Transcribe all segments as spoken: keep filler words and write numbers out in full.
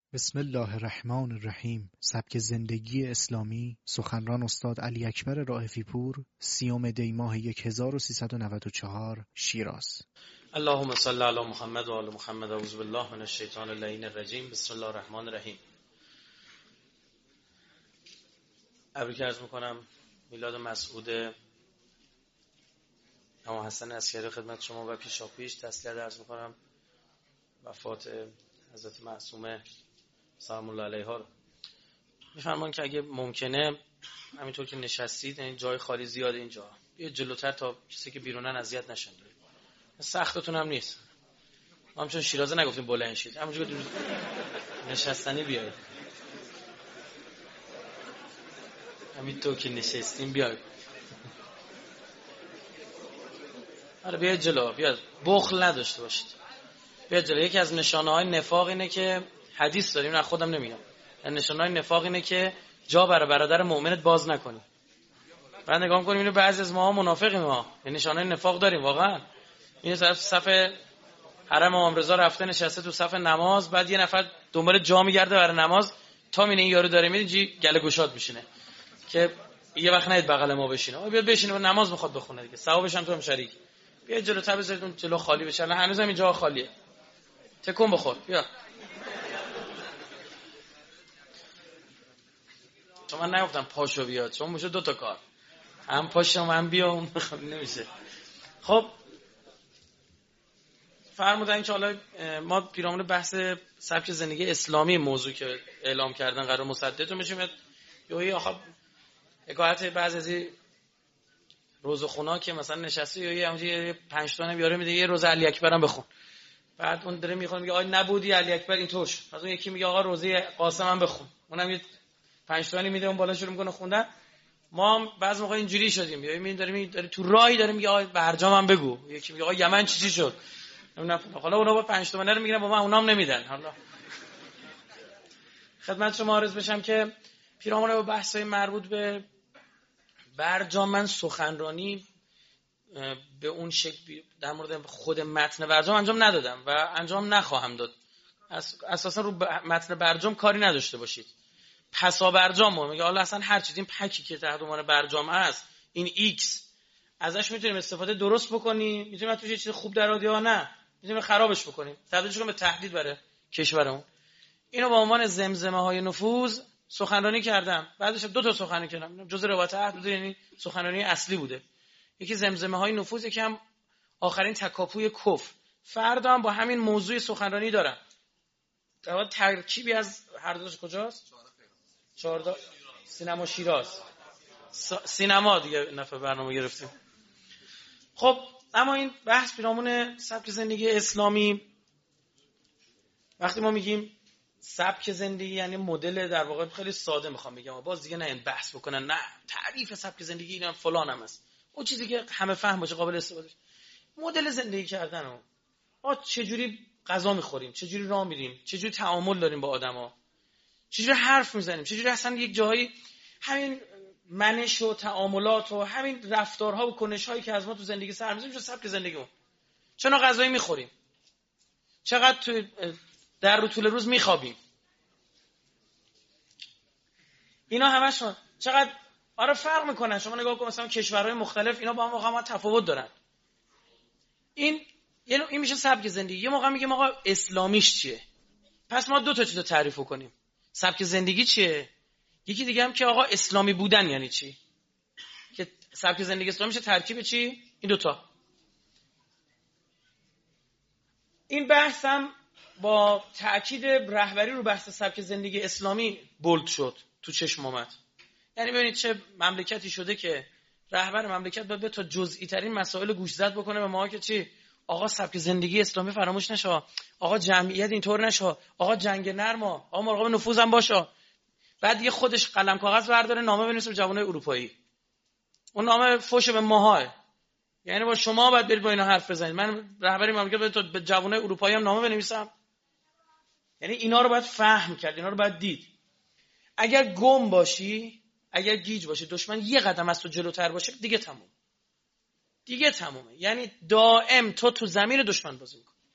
بسم الله الرحمن الرحیم. سبک زندگی اسلامی. سخنران استاد علی اکبر رائفی پور. سیوم دی ماه هزار و سیصد و نود و چهار، شیراز. اللهم صل علی محمد و آل محمد. اعوذ بالله من الشیطان اللعین الرجیم. بسم الله الرحمن الرحیم. تبریک عرض میکنم میلاد مسعود اما حسن عسکری خدمت شما و پیشاپیش تسلیت عرض میکنم وفات حضرت معصومه سلام الله علیها رو. میفرمان که اگه ممکنه همینطور که نشستید این جای خالی زیاده اینجا یه جلوتر تا کسی که بیرونن اذیت نشن. سختتون هم نیست. ما هم چون شیرازه نگفتیم بلند شید، همونجوری نشستنی بیاید. همین تو که نشستیم بیاید. آره بیاید جلو، بیاید. بخل نداشته باشید. بیاید جلو. یکی از نشانه‌های نفاق اینه که حدیث داریم، نه خودم نمیگم. نشانه‌های نفاق اینه که جا برای برادر مؤمنت باز نکنی. بعد نگاه کنیم اینو بعضی از ماها منافقیم ما. این نشانه‌های نفاق داریم واقعا. این طرف صف حرم امام رضا رفته نشسته تو صف نماز، بعد یه نفر دنبال جا میگرده برای نماز، تا میبینه این یارو داره میره گله گشاد میشینه که یه وقت نید بغل ما بشینه. بیاد بشینه و نماز میخواد بخونه دیگه. ثوابش هم تو هم شریک. بیا جلوتر بذارید اون جلو خالی بشه. الان هنوز هم این جا خالیه. تکون بخور. بیا. تو من نگفتم پاشو بیاد، چون میشه دو تا کار. هم پاشو من بیام نمیشه. خب فرمودن که حالا ما پیرامون بحث سبک زندگی اسلامی موضوع که اعلام کردن قرار مصدقتون بشیم. یوهی آخه حکایت بعضی از این روزخونا که مثلا نشسته یوهی همونجوری پنج تا بیاره میده یه روز علی اکبر هم بخون. بعد اون داره میخونه میگه آ نبودی علی اکبر اینطور شد. بعد اون یکی میگه آقا روزه قاسم هم بخون. اونم یه پنج تا میده اون بالا شروع میکنه خوندن. ما هم بعضی موقع اینجوری شدیم. میبینیم داریم داره تو راهی داره میگه آ برجام هم بگو. یکی میگه آقا یمن چی چی شد. حالا اونا با پنج تومنه رو میگیرن با من اونام نمیدن. حالا خدمت شما عرض بشم که پیرامون با بحث‌های مربوط به برجام من سخنرانی به اون شکل در مورد خود متن برجام انجام ندادم و انجام نخواهم داد. اساسا رو متن برجام کاری نداشته باشید. پسا برجام میگه حالا اصلا هر چیز این پکی که تحت عنوان برجام هست این ایکس ازش میتونیم استفاده درست بکنیم، میتونیم توش یه چیز خوب در آورد یا نه میتونیم خرابش بکنیم، تبدیلش کنیم به تهدید برای کشورمون. اینو با عنوان زمزمه های نفوذ سخنرانی کردم. بعدش دو تا سخنرانی کردم. جزء روایت عهد بوده، یعنی سخنرانی اصلی بوده. یکی زمزمه های نفوذ، یکی هم آخرین تکاپوی کفر. فردا هم با همین موضوع سخنرانی دارم. در ترکیبی از هر دوش کجاست؟ چهارده سینما شیراز. سینما دیگه نفع برنامه گرفتیم. خب اما این بحث پیرامون سبک زندگی اسلامی، وقتی ما میگیم سبک زندگی یعنی مدل، در واقع خیلی ساده میخوام بگم، باز دیگه نه این بحث بکنن نه تعریف سبک زندگی اینم فلان هم است، اون چیزی که همه فهم باشه قابل استفاده. مدل زندگی کردن ها، ما چجوری غذا میخوریم، چجوری راه میریم، چجوری تعامل داریم با آدما، چجوری حرف میزنیم، چجوری اصلا یک جایی همین منش و تعاملات و همین رفتارها و کنش‌هایی که از ما تو زندگی سر می‌زنیم میشه سبک زندگیمون. چه نوع غذایی می‌خوریم، چقدر تو در رو طول روز می‌خوابیم، اینا همشون چقدر آره فرق می‌کنن. شما نگاه کن مثلا کشورهای مختلف اینا با هم واقعا تفاوت دارن. این یعنی این میشه سبک زندگی. یه موقع میگیم آقا اسلامیش چیه؟ پس ما دو تا چیزو تعریف کنیم. سبک زندگی چیه؟ یکی دیگه هم که آقا اسلامی بودن یعنی چی؟ که سبک زندگی اسلامی میشه ترکیب چی؟ این دوتا. این بحث هم با تأکید رهبری رو بحث سبک زندگی اسلامی بولد شد تو چشم اومد. یعنی ببینید چه مملکتی شده که رهبر مملکت باید تا جزئی ترین مسائل گوشزد بکنه به ما که چی؟ آقا سبک زندگی اسلامی فراموش نشه، آقا جمعیت اینطور نشه، آقا جنگ نرما، آقا مراقب نفوذ هم باشه. بعد یه خودش قلم کاغذ برداره نامه بنویسه به جوانای اروپایی. اون نامه فوش به ماها، یعنی با شما باید برید با اینا حرف بزنید. من رهبری مملکت باید به جوانای اروپایی هم نامه بنویسم. یعنی اینا رو باید فهم کرد، اینا رو باید دید. اگر گم باشی، اگر گیج باشی، دشمن یه قدم از تو جلوتر باشه دیگه تموم. دیگه تمومه. یعنی دائم تو تو زمین دشمن بازی می‌کنی.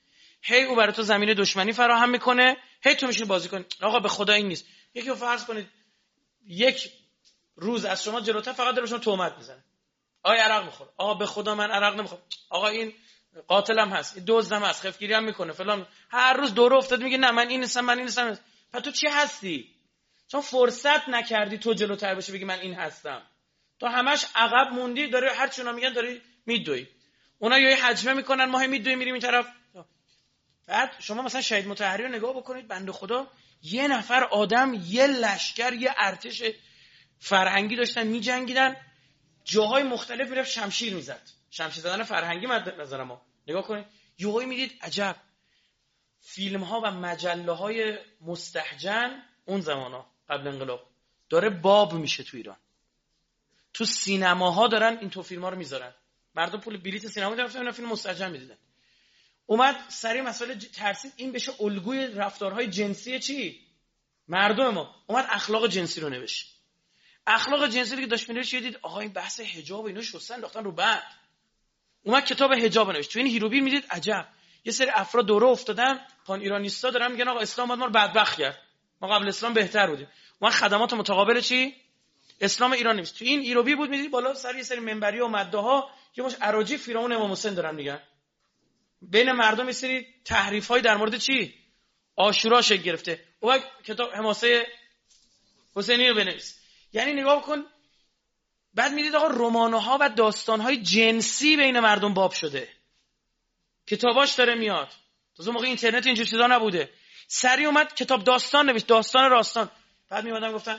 هی او برای تو زمینه دشمنی فراهم میکنه، هی تو میشین بازی کنی. آقا به خدا این نیست. یکی رو فرض کنید یک روز از شما جلوتر فقط داره شما تهمت میزنه، آقا عرق میخوره، آقا به خدا من عرق نمیخورم، آقا این قاتلم هست، این دزدم هست، خفگیری هم میکنه فلان، هر روز دوره افتاد میگه نه من این نیستم من این نیستم. پس تو چی هستی؟ چون فرصت نکردی تو جلوتر بشی بگی من این هستم. تو همش عقب موندی، داره هر چی اونا میگن داری میدوی. اونا یه حجمه میکنن، ما هم میدویم میریم این طرف. بعد شما مثلا شهید مطهری رو نگاه بکنید، بنده خدا یه نفر آدم، یه لشکر، یه ارتش فرهنگی داشتن میجنگیدن، جاهای مختلف میرفت شمشیر میزد. شمشیر زدن فرهنگی مد نظر ما. نگاه کنید یهویی میدید عجب فیلم ها و مجله های مستهجن اون زمانا قبل انقلاب داره باب میشه تو ایران. تو سینماها دارن این تو فیلم ها رو میذارن، مردم پول بلیت سینما دارن فیلم مستهجن میدیدن. اومد سری مسئله ترسید این بشه الگوی رفتارهای جنسی چی مردم ما، اومد اخلاق جنسی رو نوشت. اخلاق جنسی رو که داشت می‌نوشت دید آقا این بحث حجاب اینو شستن انداختن رو بند. اومد کتاب حجاب نوشت. تو این هیروبیر میدید عجب یه سری افراد دوره افتادن پان ایرانیستا دارن میگن آقا اسلام ما رو بدبخت کرد، ما قبل اسلام بهتر بودیم. اومد خدمات متقابل چی اسلام ایران نیست. تو این هیروبیر بود میدید بالا سر یه سری منبری و مده‌ها یه مش اراجیف فرعون امام حسین دارن میگن، بین مردم یه سری تحریف‌های در مورد چی عاشورا شکل گرفته. اومد کتاب حماسه حسینی رو بنویس. یعنی نگاه کن بعد میدید آقا رمان‌ها و داستان‌های جنسی بین مردم باب شده، کتاباش داره میاد. تازه موقع اینترنت اینجور چیزا نبوده، سری اومد کتاب داستان نوشت، داستان راستان. بعد میومدن گفتن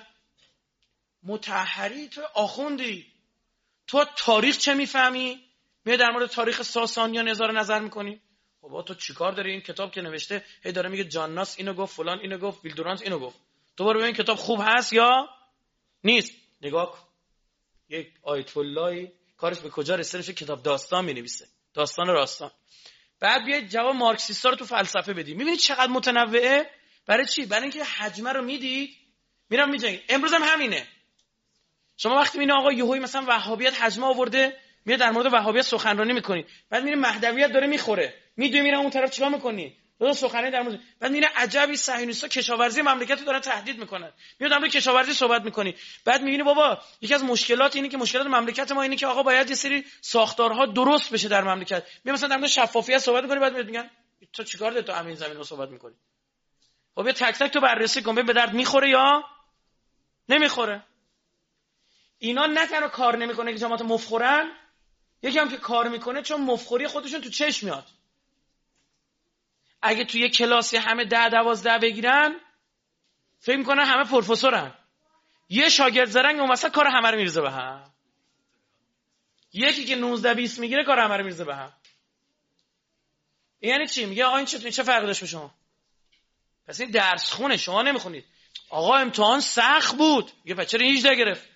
مطهری تو آخوندی، تو تاریخ چه میفهمی؟ میاد در مورد تاریخ ساسانیان اظهار نظر میکنی. بابا تو چیکار داری؟ این کتاب که نوشته هی داره میگه جانناس اینو گفت، فلان اینو گفت، ویلدورانس اینو گفت. تو برو ببین کتاب خوب هست یا نیست. نگاه کن یک آیت اللهی کارش به کجا رسیده، کتاب داستان مینویسه، داستان راستان. بعد بیاید جواب مارکسیستا رو تو فلسفه بدید، میبینید چقدر متنوعه. برای چی؟ برای اینکه حجمه رو میدید میرم میجنگید. امروز هم همینه. شما وقتی میبینید آقا یهویی مثلا وهابیت حجمه آورده میاد در مورد وهابیت سخنرانی میکنی، بعد میره مهدویت داره میخوره، میدوی میره اون طرف چیکار میکنی؟ دو سخنرانی در مورد، بعد میره عجبی صهیونیست‌ها کشاورزی مملکت رو دارن تهدید میکنن، میاد در مورد کشاورزی صحبت میکنی. بعد میبینی بابا یکی از مشکلات اینه که مشکلات مملکت ما اینه که آقا باید یه سری ساختارها درست بشه در مملکت. میاد مثلا در مورد شفافیت صحبت میکنی، بعد میاد میگن تو چیکار داری تو همین زمین رو صحبت میکنی؟ خب تک تک تو بررسی کن ببین به درد میخوره یا نمیخوره. اینا نه تنها کار نمیکنه که جماعت مفخورن، یکی هم که کار میکنه چون مفخوری خودشون تو چشم میاد. اگه توی یک کلاسی همه ده دوازده بگیرن فکر میکنن همه پروفسورن، یه شاگرد زرنگ اون وسط کار همه رو میریزه به هم. یکی که نوزده بیست میگیره کار همه رو میریزه به هم. یعنی چی؟ میگه آقا این چه چه فرقی داشت به شما؟ پس این درس خونه شما نمیخونید. آقا امتحان سخت بود، میگه پس چرا هجده گرفت؟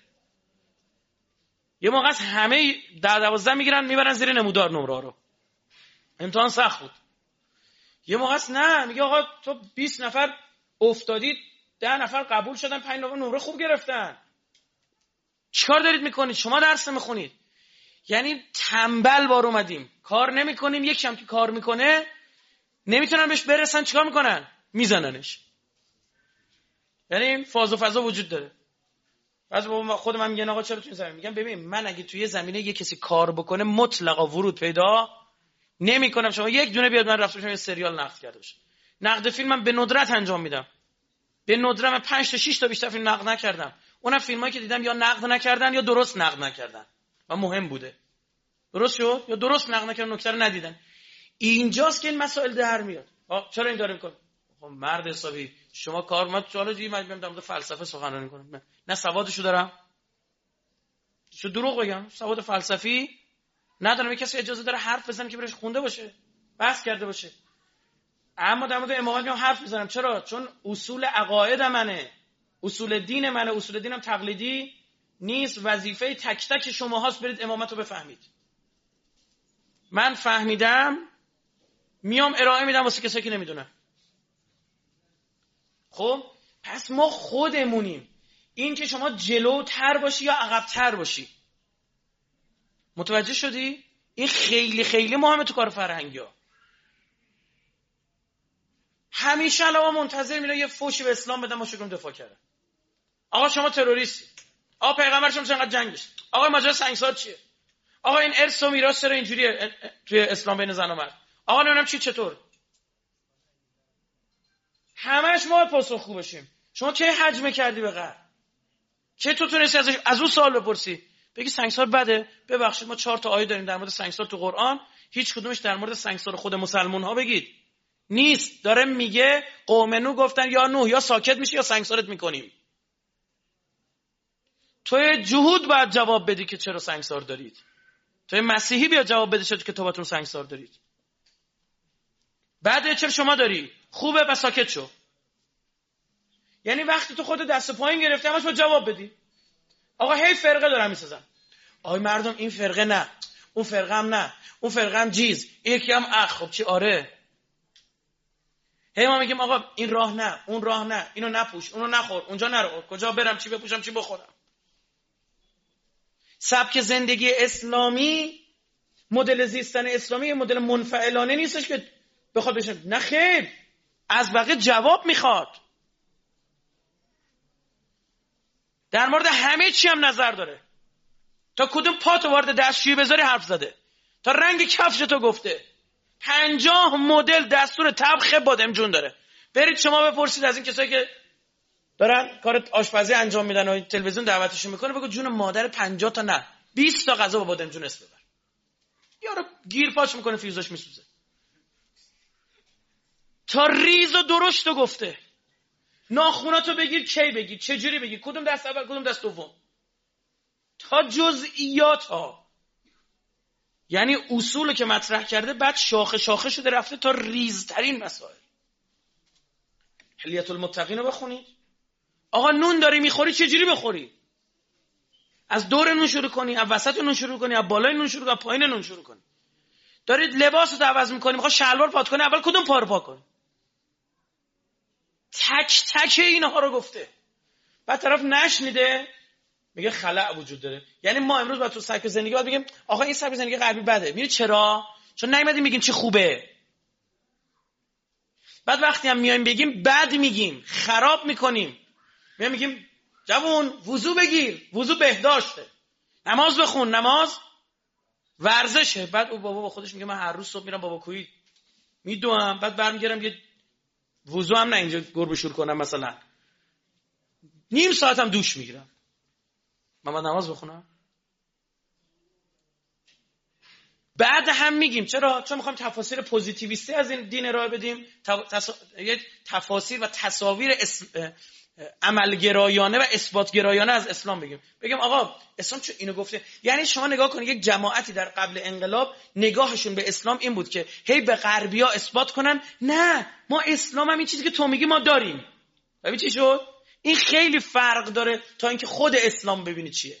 یه موقع از همه ده دوازده میگیرن میبرن زیر نمودار نمره رو، امتحان سخت بود. یه موقع نه میگه آقا تو بیست نفر افتادید، ده نفر قبول شدن، پنج نفر نمره خوب گرفتن، چیکار دارید میکنید؟ شما درس نمیخونید. یعنی تنبل بار اومدیم، کار نمیکنیم. یکی هم که کار میکنه نمیتونن بهش برسن، چیکار میکنن؟ میزننش. یعنی این فاز و فضا وجود داره. بعضی بابا خود من میگن آقا چرا تو این زمینه؟ میگم ببین من اگه توی زمینه یه کسی کار بکنه مطلقا ورود پیدا نمیکنم. شما یک دونه بیاد من رفته باشم یه سریال نقد کرده باشه. نقد فیلمم به ندرت انجام میدم، به ندرت. من پنج تا شش تا بیشتر فیلم نقد نکردم. اونم فیلمایی که دیدم یا نقد نکردن یا درست نقد نکردن و مهم بوده. درست شد یا درست نقد نکردن، نکته رو ندیدن. اینجاست که این مسائل در میاد. چرا این داره میکنه؟ خب مرد حسابی شما کار ما چاله جی من میام در مورد فلسفه سخنرانی کنم، نه سوادشو دارم، چه دروغ بگم؟ سواد فلسفی ندارم. کسی اجازه داره حرف بزنه که برش خونده باشه، بحث کرده باشه. اما در مورد امامت میام حرف میزنم. چرا؟ چون اصول عقاید منه، اصول دین منه. اصول دینم تقلیدی نیست. وظیفه تک تک شما هاست برید امامت رو بفهمید. من فهمیدم میام ارائه میدم واسه کسی که نمیدونه. خب پس ما خودمونیم. این که شما جلوتر باشی یا عقبتر باشی، متوجه شدی؟ این خیلی خیلی مهمه تو کار فرهنگی ها. همیشه علاوه منتظر میره یه فوشی به اسلام بدن ما شکم دفاع کردن. آقا شما تروریستی. آقا پیغمبر شما چقدر جنگش. آقا ماجرا سنگسار چیه؟ آقا این ارث و میراث چرا اینجوریه توی اسلام بین زن و مرد؟ آقا نمیدونم چی چطور. همش ما پاسخ خوب بشیم. شما کی حجمه کردی به غرب؟ کی تو تونستی ازش از اون سوال بپرسی؟ بگی سنگسار بده؟ ببخشید ما چهار تا آیه داریم در مورد سنگسار تو قرآن، هیچ کدومش در مورد سنگسار خود مسلمان ها بگید. نیست. داره میگه قوم نوح گفتن یا نوح یا ساکت میشی یا سنگسارت میکنیم. توی جهود باید جواب بدی که چرا سنگسار دارید. توی مسیحی بیا جواب بده چرا که توبتون سنگسار دارید. بعد چرا شما داری؟ خوبه بس ساکت شو. یعنی وقتی تو خود دست پایین گرفتی همش باید جواب بدی. آقا هی فرقه دارم میسازن. آقای مردم این فرقه نه، اون فرقه هم نه، اون فرقه هم جیز، یکی هم اخ. خب چی؟ آره. هی ما میگیم آقا این راه نه، اون راه نه، اینو نپوش، اونو نخور، اونجا نرو، کجا برم، چی بپوشم، چی بخورم. سبک زندگی اسلامی، مدل زیستن اسلامی مدل منفعلانه نیستش که بخواد بشه. نه خیر، از بقیه جواب میخواد. در مورد همه چی هم نظر داره. تا کدوم پاتو وارد دستشویی بذاری حرف زده. تا رنگ کفشتو گفته. پنجاه مدل دستور طبخ بادمجون داره. برید شما بپرسید از این کسایی که دارن کار آشپزی انجام میدن و تلویزیون دعوتشون میکنه، بگو جون مادر پنجاه تا نه بیست تا غذا با بادمجون است ببر. یارو گیر پاش میکنه فیوزاش میسوزه. تا ریز و درشتو گفته. ناخوناتو بگیر کی بگیر، چه جوری بگیر، کدوم دست اول کدوم دست دوم، تا جزئیات ها. یعنی اصول که مطرح کرده بعد شاخه شاخه شده رفته تا ریزترین مسائل. حلیت المتقین رو بخونید. آقا نون داری میخوری چه جوری بخوری؟ از دور نون شروع کنی، از وسط نون شروع کنی، از بالای نون شروع کنی، از پایین نون شروع کنی. دارید لباسو عوض میکنی، میخوای شلوار پات کنی، اول کدوم پا رو پاک کنی؟ تک تک اینها رو گفته. بعد طرف نشنیده میگه خلأ وجود داره. یعنی ما امروز با تو سبک زندگی باید بگیم آقا این سبک زندگی غربی بده. میدونی چرا؟ چون نیومدیم میگیم چی خوبه. بعد وقتی هم میایم بگیم بد میگیم، خراب میکنیم. میایم میگیم جوون وضو بگیر، وضو بهداشته. نماز بخون، نماز ورزشه. بعد او بابا با خودش میگه من هر روز صبح میرم بابا کوی میدوام، بعد برمیگردم یه وضو هم نه اینجا گربه شور کنم، مثلا نیم ساعت هم دوش میگیرم. من باید نماز بخونم. بعد هم میگیم چرا؟ چون میخوایم تفاسیر پوزیتیویستی از این دین ارائه بدیم، تفا... یه تفاسیر و تصاویر اس... عملگرایانه و اثباتگرایانه از اسلام بگیم. بگیم آقا اسلام چه اینو گفته. یعنی شما نگاه کنید یک جماعتی در قبل انقلاب نگاهشون به اسلام این بود که هی به غربیا اثبات کنن نه ما اسلام هم این چیزی که تو میگی ما داریم. ببین چی شد؟ این خیلی فرق داره تا اینکه خود اسلام ببینی چیه.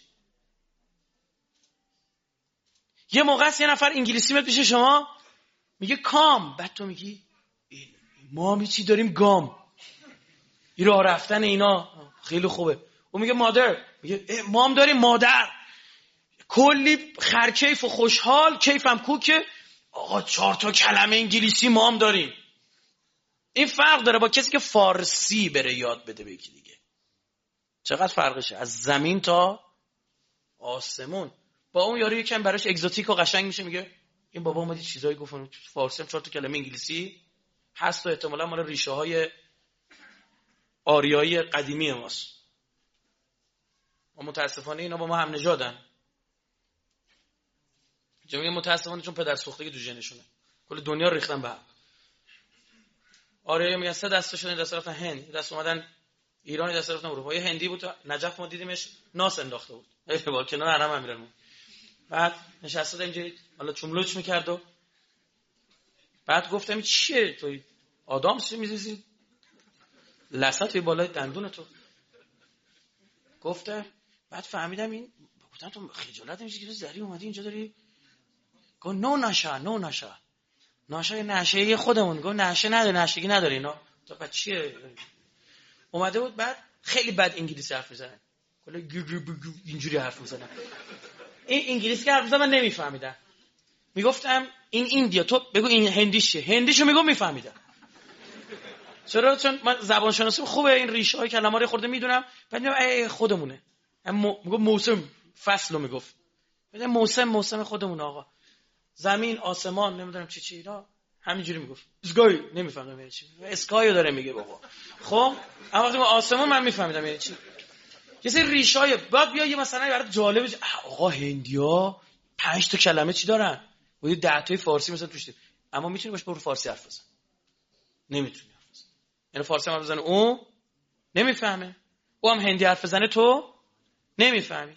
یه موقع است یه نفر انگلیسی میاد پیش شما میگه کام، بعد تو میگی ما هم چی داریم گام. این راه رفتن اینا خیلی خوبه. اون میگه مادر، میگه ما هم داریم مادر. کلی خرکیف و خوشحال، کیفم کوکه. آقا چهار تا کلمه انگلیسی ما هم داریم. این فرق داره با کسی که فارسی بره یاد بده به یکی دیگه. چقدر فرقشه از زمین تا آسمون. با اون یارو یکم براش اگزوتیک و قشنگ میشه، میگه این بابا اومد چیزایی گفت فارسی هم چهار تا کلمه انگلیسی هست و احتمالاً مال ریشه های آریایی قدیمی ماست. و متاسفانه اینا با ما هم نژادن. میگم متاسفانه چون پدر سوختگی تو ژنشونه. کل دنیا ریختن به هم. آریایی میگن سه دسته شدن، دست رفتن هند، دست اومدن ایران، دست رفتن اروپا. یه هندی بود نجف ما دیدیمش ناس انداخته بود. با کنار حرم امیرالمومنین. بعد نشسته بود اینجوری حالا چملوچ میکرد و بعد گفتم چیه تو آدم چی میزیزی لثه بالای دندون تو؟ گفته بعد فهمیدم این گفتم تو خجالت نمیشه که تو زری اومدی اینجا داری؟ گفت نو نشه نو نشه نشه نشه خودمون. گفت نشه نداره، نشگی نداره اینا. تو بعد چیه اومده بود بعد خیلی بد انگلیسی حرف میزنه، کلا اینجوری حرف میزنه. این انگلیسی که حرف میزنه من نمیفهمیدم. میگفتم این ایندیا، تو بگو این هندیشه، هندیشو میگم میفهمیدم. چرا؟ چون من زبان شناسی خوبه، این ریشه های کلمه رو خورده میدونم. بعد میگم ای خودمونه. میگم موسم فصل رو میگفت. میگم موسم موسم خودمون آقا. زمین، آسمان، نمیدونم چی چی اینا همینجوری میگفت. اسکای نمیفهمم یعنی چی. اسکایو داره میگه بابا. خب اما وقتی آسمان من میفهمیدم یعنی چی. یه سری ریشای بعد بیا یه مثلا برات جالبه آقا هندیا پنج تا کلمه چی دارن؟ و ده تای فارسی مثلا توش دید. اما میتونی باش برو فارسی حرف بزن. نمیتونی حرف بزن. یعنی فارسی حرف بزنه اون نمیفهمه. او هم هندی حرف بزنه تو نمیفهمی.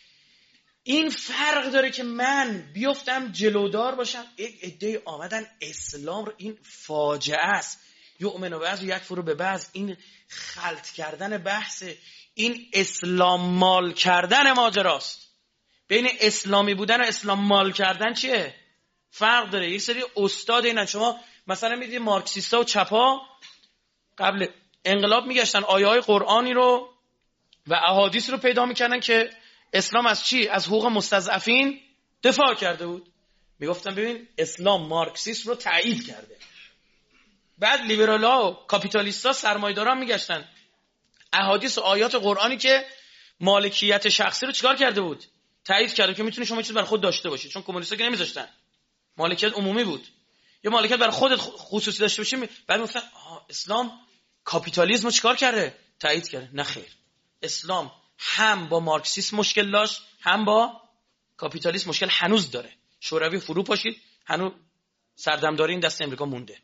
این فرق داره که من بیفتم جلودار باشم. یک عده آمدن اسلام رو، این فاجعه است. یؤمن بعض یک فرو به بعض. این خلط کردن بحث، این اسلام مال کردن ماجراست. بین اسلامی بودن و اسلام مال کردن چیه؟ فرق داره. یک سری استاد اینا، شما مثلا میدید مارکسیستا و چپا قبل انقلاب میگشتن آیه های قرآنی رو و احادیث رو پیدا میکردن که اسلام از چی؟ از حقوق مستضعفین دفاع کرده بود. میگفتن ببین اسلام مارکسیسم رو تایید کرده. بعد لیبرال‌ها و کاپیتالیست‌ها سرمایه‌داران میگشتن احادیث و آیات قرآنی که مالکیت شخصی رو چیکار کرده بود؟ تایید کرده که میتونی شما چیز برای خود داشته باشید. چون کمونیست‌ها که نمیذاشتن، مالکیت عمومی بود. یه مالکیت برای خودت خصوصی داشته باشی. بعد میگفتن اسلام کاپیتالیسم رو چیکار کرده؟ تایید کرده. نه خیر، اسلام هم با مارکسیسم مشکل داشت، هم با کاپیتالیسم مشکل هنوز داره. شوروی فرو پاشید، هنوز سردمداری این دست امریکا مونده.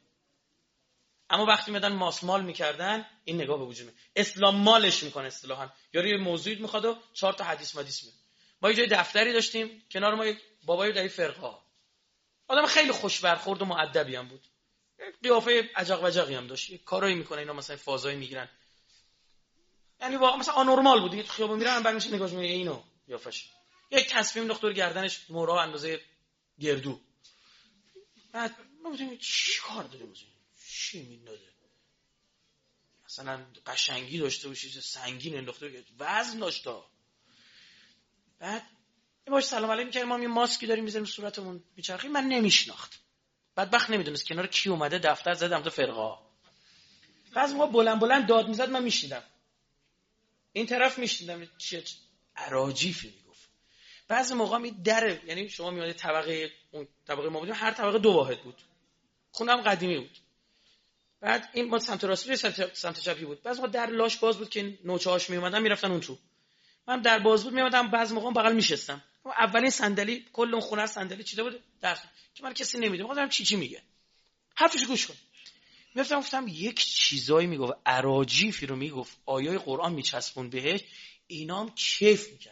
اما وقتی میدن ماسمال میکردن، این نگاه به وجود میاد. اسلام مالش میکنه اصطلاحاً. یاری یه موضوعی میخواد و چهار تا حدیث مدیس میاد. ما یه جای دفتری داشتیم کنار ما، یک بابای در فرقه، آدم خیلی خوش برخورد و مؤدبی هم بود. قیافه عجق وجقی هم داشت. یه کارایی میکنه اینا، مثلا فازایی میگیرن. یعنی واقعا مثلا آنورمال بود. دیگه تو خیابون میرن بعد میشه نگاهش میگه اینو قیافش. یک تصمیم دکتر گردنش مورا اندازه گردو. بعد ما گفتیم چی کار داره مثلا؟ چی میندازه؟ مثلا قشنگی داشته باشه، سنگین انداخته، وزن داشته. بعد باش سلام علیکم می‌کردیم، ما یه ماسکی داریم می‌ذاریم صورتمون میچرخیم. من نمیشناخت. بدبخت نمیدونست کنار کی اومده دفتر زدم تو فرقه. بعضی ما بلند بلند داد میزد، من میشنیدم. این طرف میشنیدم چه اراجیفی میگفت. بعضی موقع می در، یعنی شما میاد طبقه اون طبقه ما بودیم، هر طبقه دو واحد بود. خونم قدیمی بود. بعد این ما سمت راستی سمت سمت چپی بود. بعضی موقع در لاش باز بود که نوچه‌هاش میومدن میرفتن اون تو. من در باز بود میومدم، بعضی موقع بغل میشستم. اولین صندلی کل اون خونه صندلی چیده بود در که من کسی نمیدونه. گفتم چی چی میگه. حرفش گوش کن. میگفتم گفتم یک چیزایی میگفت، اراجیفی رو میگفت، آیای قرآن میچسبون بهش، اینام کیف میکردن.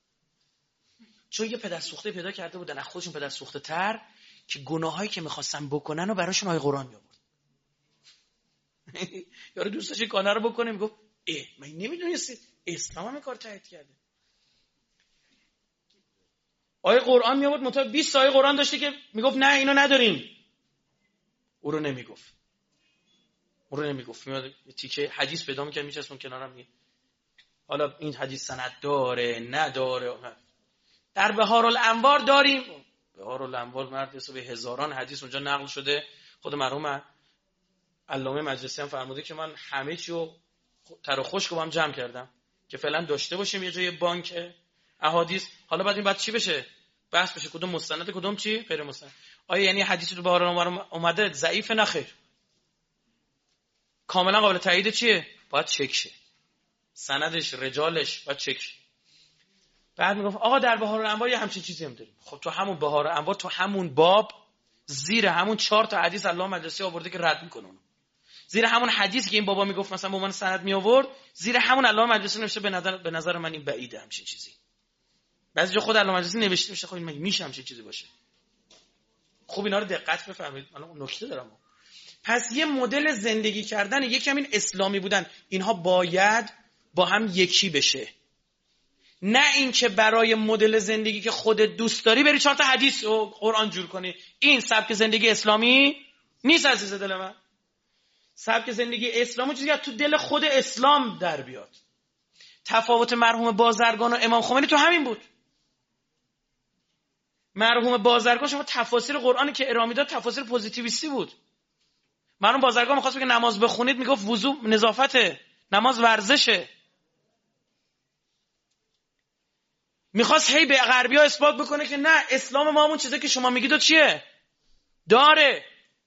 چون یه پدر سوخته پیدا کرده بودن از خودشون پدر سوخته تر که گناهایی که میخواستن بکنن و براشون آیه قرآن میآورد. یارو دوست داشت کانه رو بکنه، میگفت اه من نمیدونستی اسلام هم این کار تایید کرده. آیه قرآن می آورد، مطابق بیست آیه قرآن داشته که میگفت نه اینو نداریم. او رو نمیگفت. او رو نمیگفت. میاد تیکه حدیث پیدا میکنه میچسبون کنارم میگه حالا این حدیث سند داره نداره. در بهار الانوار داریم. بهار الانوار مرد حساب هزاران حدیث اونجا نقل شده. خود مرحوم علامه مجلسی هم فرموده که من همه چیو تر و خشک رو هم جمع کردم که فعلا داشته باشیم یه جای بانک احادیث. حالا بعد این بعد چی بشه؟ بحث بشه کدوم مستند کدوم چی غیر مستند. آیا یعنی حدیثی تو بهار الانوار اومده ضعیف نه خیر؟ کاملا قابل تایید چیه؟ باید چک شه. سندش رجالش باید چک شه. بعد میگفت آقا در بهار الانوار یه همچین چیزی هم داریم. خب تو همون بهار الانوار تو همون باب زیر همون چهار تا حدیث علامه مجلسی آورده که رد میکنه اونو. زیر همون حدیثی که این بابا میگفت مثلا به عنوان سند می آورد، زیر همون علامه مجلسی نوشته به نظر به نظر من این بعیده همچین چیزی. بعضی جا خود علامه مجلسی نوشته میشه خب این میشه همچین چیزی باشه. خوب اینا رو دقت بفهمید. الان نکته دارم. پس یه مدل زندگی کردن، یکم این اسلامی بودن، اینها باید با هم یکی بشه. نه این که برای مدل زندگی که خودت دوست داری بری چهار تا حدیث و قرآن جور کنی. این سبک زندگی اسلامی نیست عزیز دل من. سبک زندگی اسلامی چیزی که تو دل خود اسلام در بیاد. تفاوت مرحوم بازرگان و امام خمینی تو همین بود. مرحوم بازرگان شما تفاسیر قرآنی که ارائه میداد تفاسیر پوزیتیویستی بود. من اون بازرگان می‌خواست بگه نماز بخونید، میگفت وضو نظافته، نماز ورزشه. میخواست هی به غربی‌ها اثبات بکنه که نه، اسلام ما همون چیزی که شما میگید و چیه داره.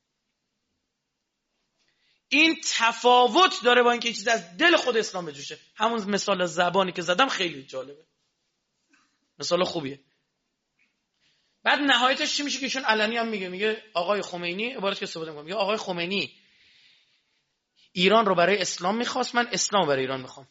این تفاوت داره با اینکه چیزی از دل خود اسلام بجوشه. همون مثال زبانی که زدم خیلی جالبه، مثال خوبیه. بعد نهایتش چی میشه که ایشون علنی هم میگه، میگه آقای خمینی، عبارت که استفاده میکنه، میگه آقای خمینی ایران رو برای اسلام میخواست، من اسلام رو برای ایران میخوام.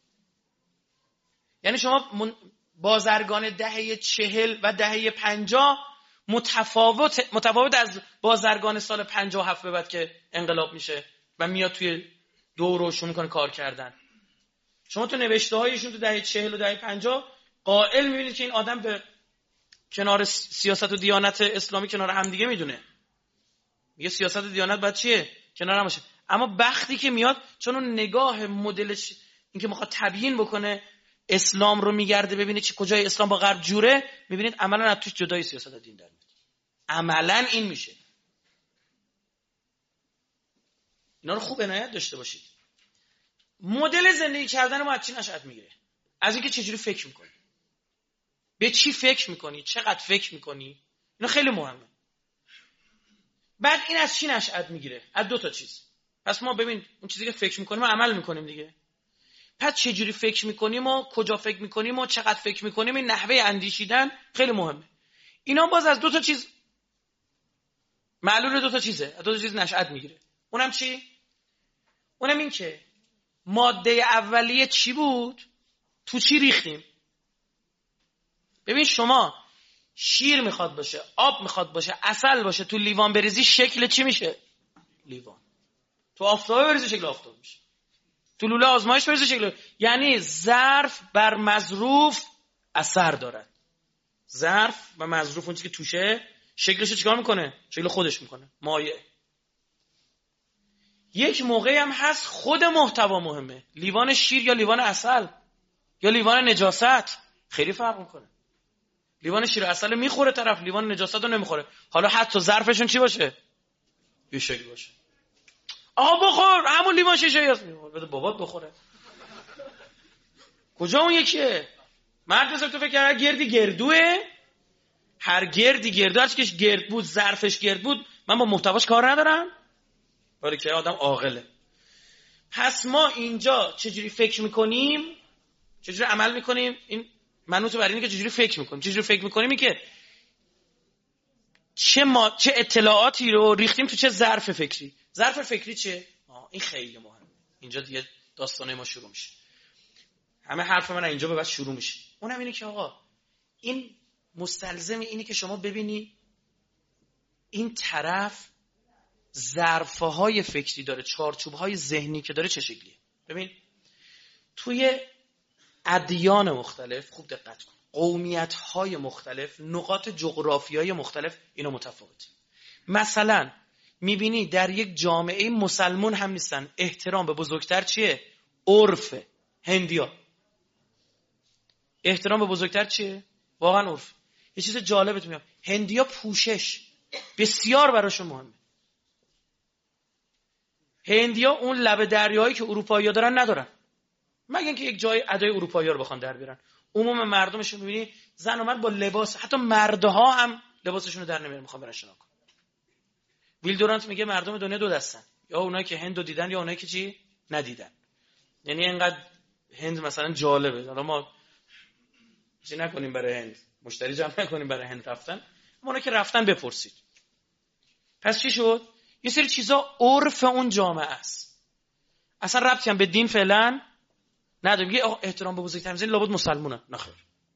یعنی شما من... بازرگان دهه چهل و دهه پنجاه متفاوت متفاوت از بازرگان سال پنجاه و هفت به بعد که انقلاب میشه و میاد توی دور شروع میکنه کار کردن. شما تو نوشته هایشون تو دهه چهل و دهه پنجاه قائل میبینید که این آدم به کنار سیاست و دیانت اسلامی کنار هم دیگه میدونه، میگه سیاست و دیانت باید چیه کنار هم باشه. اما وقتی که میاد، چون اون نگاه مدلش این که میخواد تبیین بکنه اسلام رو میگرده ببینید چه کجای اسلام با غرب جوره، میبینید عملا از توش جدای سیاست و دین در میاد. عملا این میشه. اینا رو خوب عنایت داشته باشید. مدل زندگی کردن ما از چی نشأت میگیره؟ از اینکه چجوری فکر میکنی، به چی فکر میکنی، چقدر فکر میکنی. اینا خیلی مهمه. بعد این از چی نشأت میگیره؟ از دو تا چیز. پس ما ببین اون چیزی که فکر میکنیم و عمل میکنیم دیگه. پس چجوری فکر میکنیم و کجا فکر میکنیم و چقدر فکر میکنیم، این نحوه اندیشیدن خیلی مهمه. اینا باز از دو تا چیز معلول دو تا چیزه، از دو تا چیز نشأت میگیره. اونم چی؟ اونم این که ماده اولیه چی بود، تو چی ریختیم. ببین شما شیر میخواد باشه، آب میخواد باشه، عسل باشه، تو لیوان بریزی شکل چی میشه؟ لیوان. تو آفتابه بریزی شکل آفتاب میشه. تو لوله آزمایش بریزی شکل. یعنی ظرف بر مظروف اثر دارد. ظرف و مظروف اون چیزی که توشه شکلش چیکار میکنه؟ شکل خودش میکنه، مایع. یک موقعی هم هست خود محتوا مهمه. لیوان شیر یا لیوان عسل یا لیوان نجاست خیلی فرق میکنه. لیوان شیر و عسل میخوره طرف، لیوان نجاست رو نمیخوره. حالا حتی ظرفشون چی باشه؟ یه شکل باشه. آقا بخور، همون لیوان شیشه هست. بده بابات بخوره. کجا اون یکیه؟ مرد تو فکر کرد گردی گردوه، هر گردی گردو، هر چی که گرد بود ظرفش گرد بود، من با محتواش کار ندارم. برای که آدم عاقله. پس ما اینجا چجوری فکر میکنیم، چجوری عمل میکنیم، این منوط بر اینه که چجوری فکر میکنیم. چجوری فکر میکنیم این که چه ما چه اطلاعاتی رو ریختیم تو چه ظرف فکری. ظرف فکری چه؟ آه این خیلی مهمه. اینجا دیگه داستانه ما شروع میشه. همه حرف من اینجا به بعد شروع میشه. اونم اینه که آقا این مستلزم اینه که شما ببینی این طرف ظرف‌های فکری داره، چارچوب‌های ذهنی که داره چه شکلیه. ببین توی ادیان مختلف خوب دقت کن، قومیت‌های مختلف، نقاط جغرافیایی مختلف اینا متفاوته. مثلا میبینی در یک جامعه مسلمون هم نیستن، احترام به بزرگتر چیه؟ عرف. هندیا احترام به بزرگتر چیه؟ واقعا عرف. یه چیز جالبت میگم، هندیا پوشش بسیار براشون مهمه. هندیا اون لب دریایی که اروپایی‌ها دارن ندارن، مگه اینکه یک جای ادای اروپایی‌ها رو بخوان در بیارن. عموم مردمشون می‌بینی زن و مرد با لباس، حتی مردها هم لباسشون رو در نمیارن میخوان برن شنا کنن. ویل دورانت میگه مردم دنیا دو دستن، یا اونایی که هندو دیدن یا اونایی که چی ندیدن. یعنی اینقدر هند مثلا جالبه. حالا ما چی نکنیم برای هند، مشتری جمع نکنیم برای هند رفتن، اما اونایی که رفتن بپرسید. پس چی شد؟ یه سری چیزا عرف اون جامعه است، اصلا ربطی هم به دین فعلا نداره. میگه احترام به بزرگترین زن لابد مسلمونه. نخیر،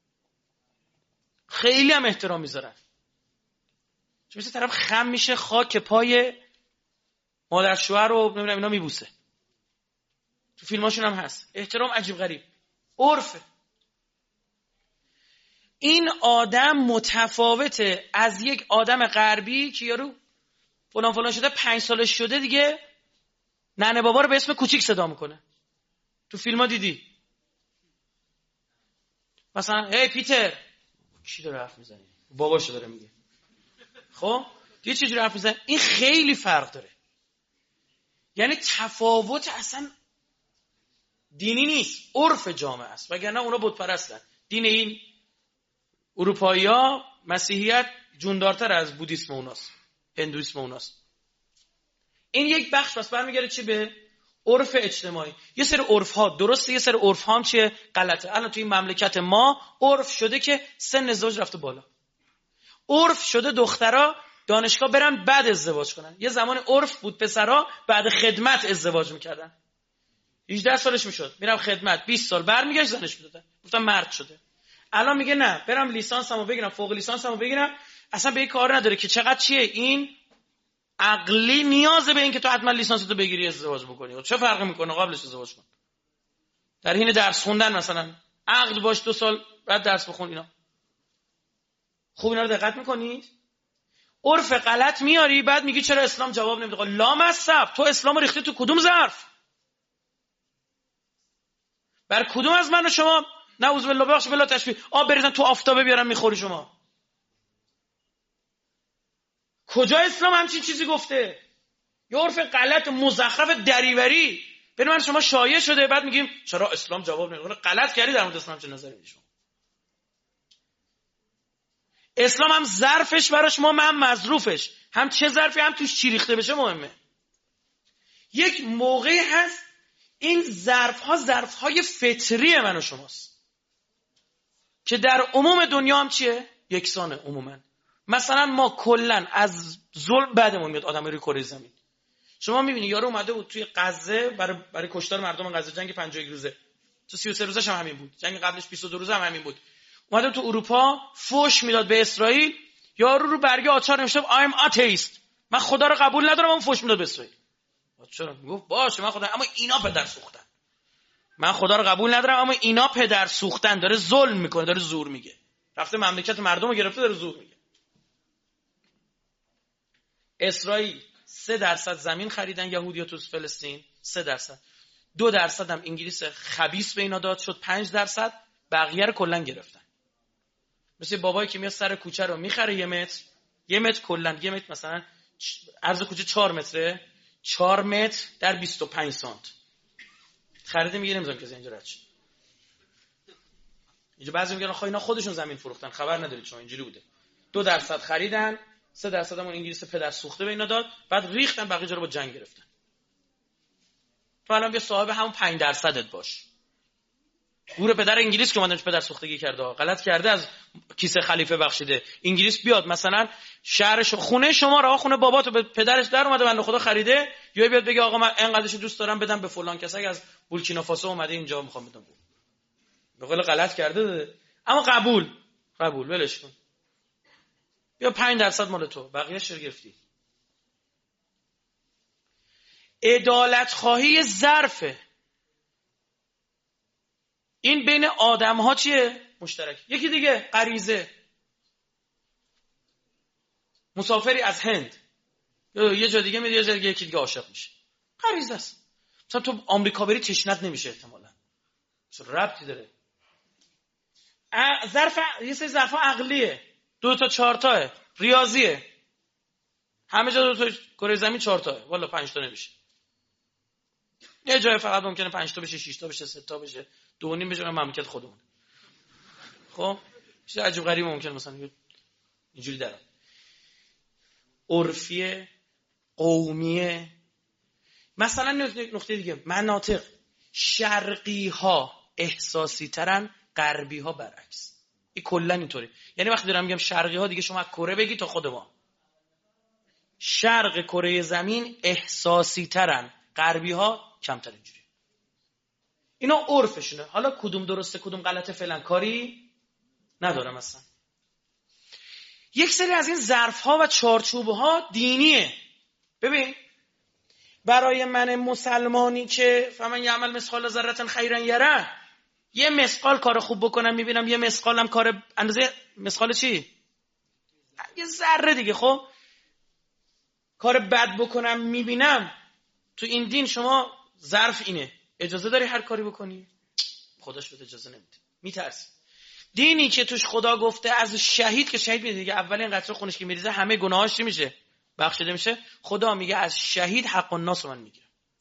خیلی هم احترام میذارن. چون مثل طرف خم میشه خاک پای مادر شوهر رو نمیدونم اینا میبوسه. تو فیلماشون هم هست. احترام عجیب غریب، عرفه. این آدم متفاوته از یک آدم غربی که یارو فلان فلان شده، پنج سالش شده دیگه ننه بابا رو به اسم کوچیک صدا میکنه. تو فیلم ها دیدی مثلا هی پیتر، کی داره حرف میزنه؟ باباشو داره میگه. خب دیگه چجوری حرف میزنه؟ این خیلی فرق داره. یعنی تفاوت اصلا دینی نیست، عرف جامعه است، وگرنه اونا بت پرستن. دین این اروپایی‌ها مسیحیت جوندارتر از بودیسم اوناست، هندویسم اوناست. این یک بخش بس برمیگره چی؟ به عرف اجتماعی. یه سری عرف ها درسته، یه سری عرف ها هم چیه؟ غلطه. الان توی این مملکت ما عرف شده که سن ازدواج رفته بالا. عرف شده دخترها دانشگاه برن بعد ازدواج کنن. یه زمان عرف بود پسرها بعد خدمت ازدواج میکردن. هجده سالش میشد میرم خدمت، بیست سال برمیگشت زنش میدادن، گفتم مرد شده. الان میگه نه، برم لیسانسمو بگیرم، فوق لیسانسمو بگیرم، اصلا به این کار نداره که چقدر چیه. این عقلی نیازه به این که تو حتما لیسانستو بگیری ازدواج بکنی. چه فرقی میکنه قبلش ازدواج کن؟ در حین درس خوندن مثلا عقد باش دو سال بعد درس بخون. اینا خوب اینا رو دقت میکنید؟ عرف غلط میاری بعد میگی چرا اسلام جواب نمیده. لامصب، تو اسلامو ریختی تو کدوم ظرف؟ بر کدوم از من و شما نعوذ بالله بخش بلا تشبیه آب بریزن تو آفتابه بیارن میخوری شما؟ کجا اسلام همچین چیزی گفته؟ یه عرف غلط مزخرف دریوری بین من شما شایع شده، بعد میگیم چرا اسلام جواب نمیده. غلط کردی در مورد اسلام. چه نظری میدی شما؟ اسلام هم ظرفش براش مهمه، هم مظروفش، هم چه ظرفی هم توش چی ریخته بشه مهمه. یک موقعی هست این ظرف ها ظرف های فطری من و شماست که در عموم دنیا هم چیه؟ یکسانه عموما. مثلا ما کلا از ظلم بعدمون میاد آدم روی کره زمین. شما میبینی یارو اومده بود توی غزه برای برای کشتار مردم غزه، جنگ پنجاه و یک روزه، تو سی و سه روزش هم همین بود، جنگ قبلش بیست و دو روزه هم همین بود. اومده تو اروپا فوش میداد به اسرائیل، یارو رو برگه آچار نوشته I'm atheist، من خدا رو قبول ندارم، اون فوش میداد به اسرائیل. چرا؟ میگفت باشه من خدا، اما اینا پدر سوختن. من خدا رو قبول ندارم اما اینا پدر سوختن، داره ظلم میکنه، داره زور میگه، رفته مملکت مردم رو گرفته، داره زور میگه. اسرائیل سه درصد زمین خریدن یهودیا تو فلسطین، سه درصد. دو درصد هم انگلیس خبیث به اینا داد، شد پنج درصد. بقیه رو کلا گرفتن. مثل بابایی که میاد سر کوچه رو میخره یه متر، یه متر کلا، یه متر مثلا عرض کوچه چهار متره، چهار متر در بیست و پنج سانت خریده، میگه نمیذارم کسی اینجا رد شه. اینجا بعضی میگن آخه اینا خودشون زمین فروختن، خبر ندارید شما. اینجوری بوده. دو درصد خریدن، سه درصد هم انگلیس پدر سوخته به اینا داد، بعد ریختن بقیه جا رو با جنگ گرفتن. تو الان بیا صاحب همون پنج درصدت باش. گور پدر انگلیس که اومدنش پدر سوختگی کرده، غلط کرده، از کیسه خلیفه بخشیده. انگلیس بیاد مثلا شهرش، خونه شما رو، خونه باباتو به پدرش در اومده بنده خدا خریده، یا بیاد بگه آقا من اینقدرشو دوست دارم بدم به فلان کسی که از بورکینافاسو اومده اینجا میخوام بدم. به قول غلط کرده داده. اما قبول قبول ولش کن. بیا پنج درصد مال تو، بقیه شر گرفتی. عدالت خواهی ظرفه. این بین آدم ها چیه؟ مشترک. یکی دیگه غریزه. مسافری از هند یه جا دیگه میاد، یه جا دیگه یکی دیگه عاشق میشه. غریزه است. مثلا تو آمریکا بری تشنت نمیشه احتمالاً. چه ربطی داره؟ ظرف یه سری ظرفا عقلیه. دو تا چهار تاه، ریاضیه. همه جا دو تا کره زمین چهار تاه، والا پنج تا نمیشه. یه جای فقط ممکنه پنج تا بشه، شش تا بشه، سه تا بشه، دو و نیم بشه، مملکت خودمون. خب چیز عجیب غریب ممکنه مثلا اینجوری داره. عرفیه، قومیه. مثلا نقطه دیگه، مناطق شرقی ها احساسی ترن، غربی ها برعکس. این کلا اینطوری. یعنی وقتی دارم میگم شرقی ها، دیگه شما از کره بگی تا خود ما. شرق کره زمین احساسی ترن، غربی ها کمتر. اینجوری اینا عرفشونه. حالا کدوم درسته کدوم غلطه فعلا کاری ندارم اصلا. یک سری از این ظرف ها و چارچوب ها دینیه. ببین برای من مسلمانی که فمن یعمل مثقال ذره خیرا یره، یه مثقال کار خوب بکنم میبینم، یه مثقالم کار اندازه مثقال چی؟ یه ذره دیگه. خب کار بد بکنم میبینم. تو این دین شما ظرف اینه، اجازه داری هر کاری بکنی؟ خداش بهت اجازه نمیده، میترسی. دینی که توش خدا گفته از شهید، که شهید میده دیگه، اولین قطره خونش که میریزه همه گناهاش چی میشه؟ بخشیده میشه. خدا میگه از شهید حق الناس من میگیره.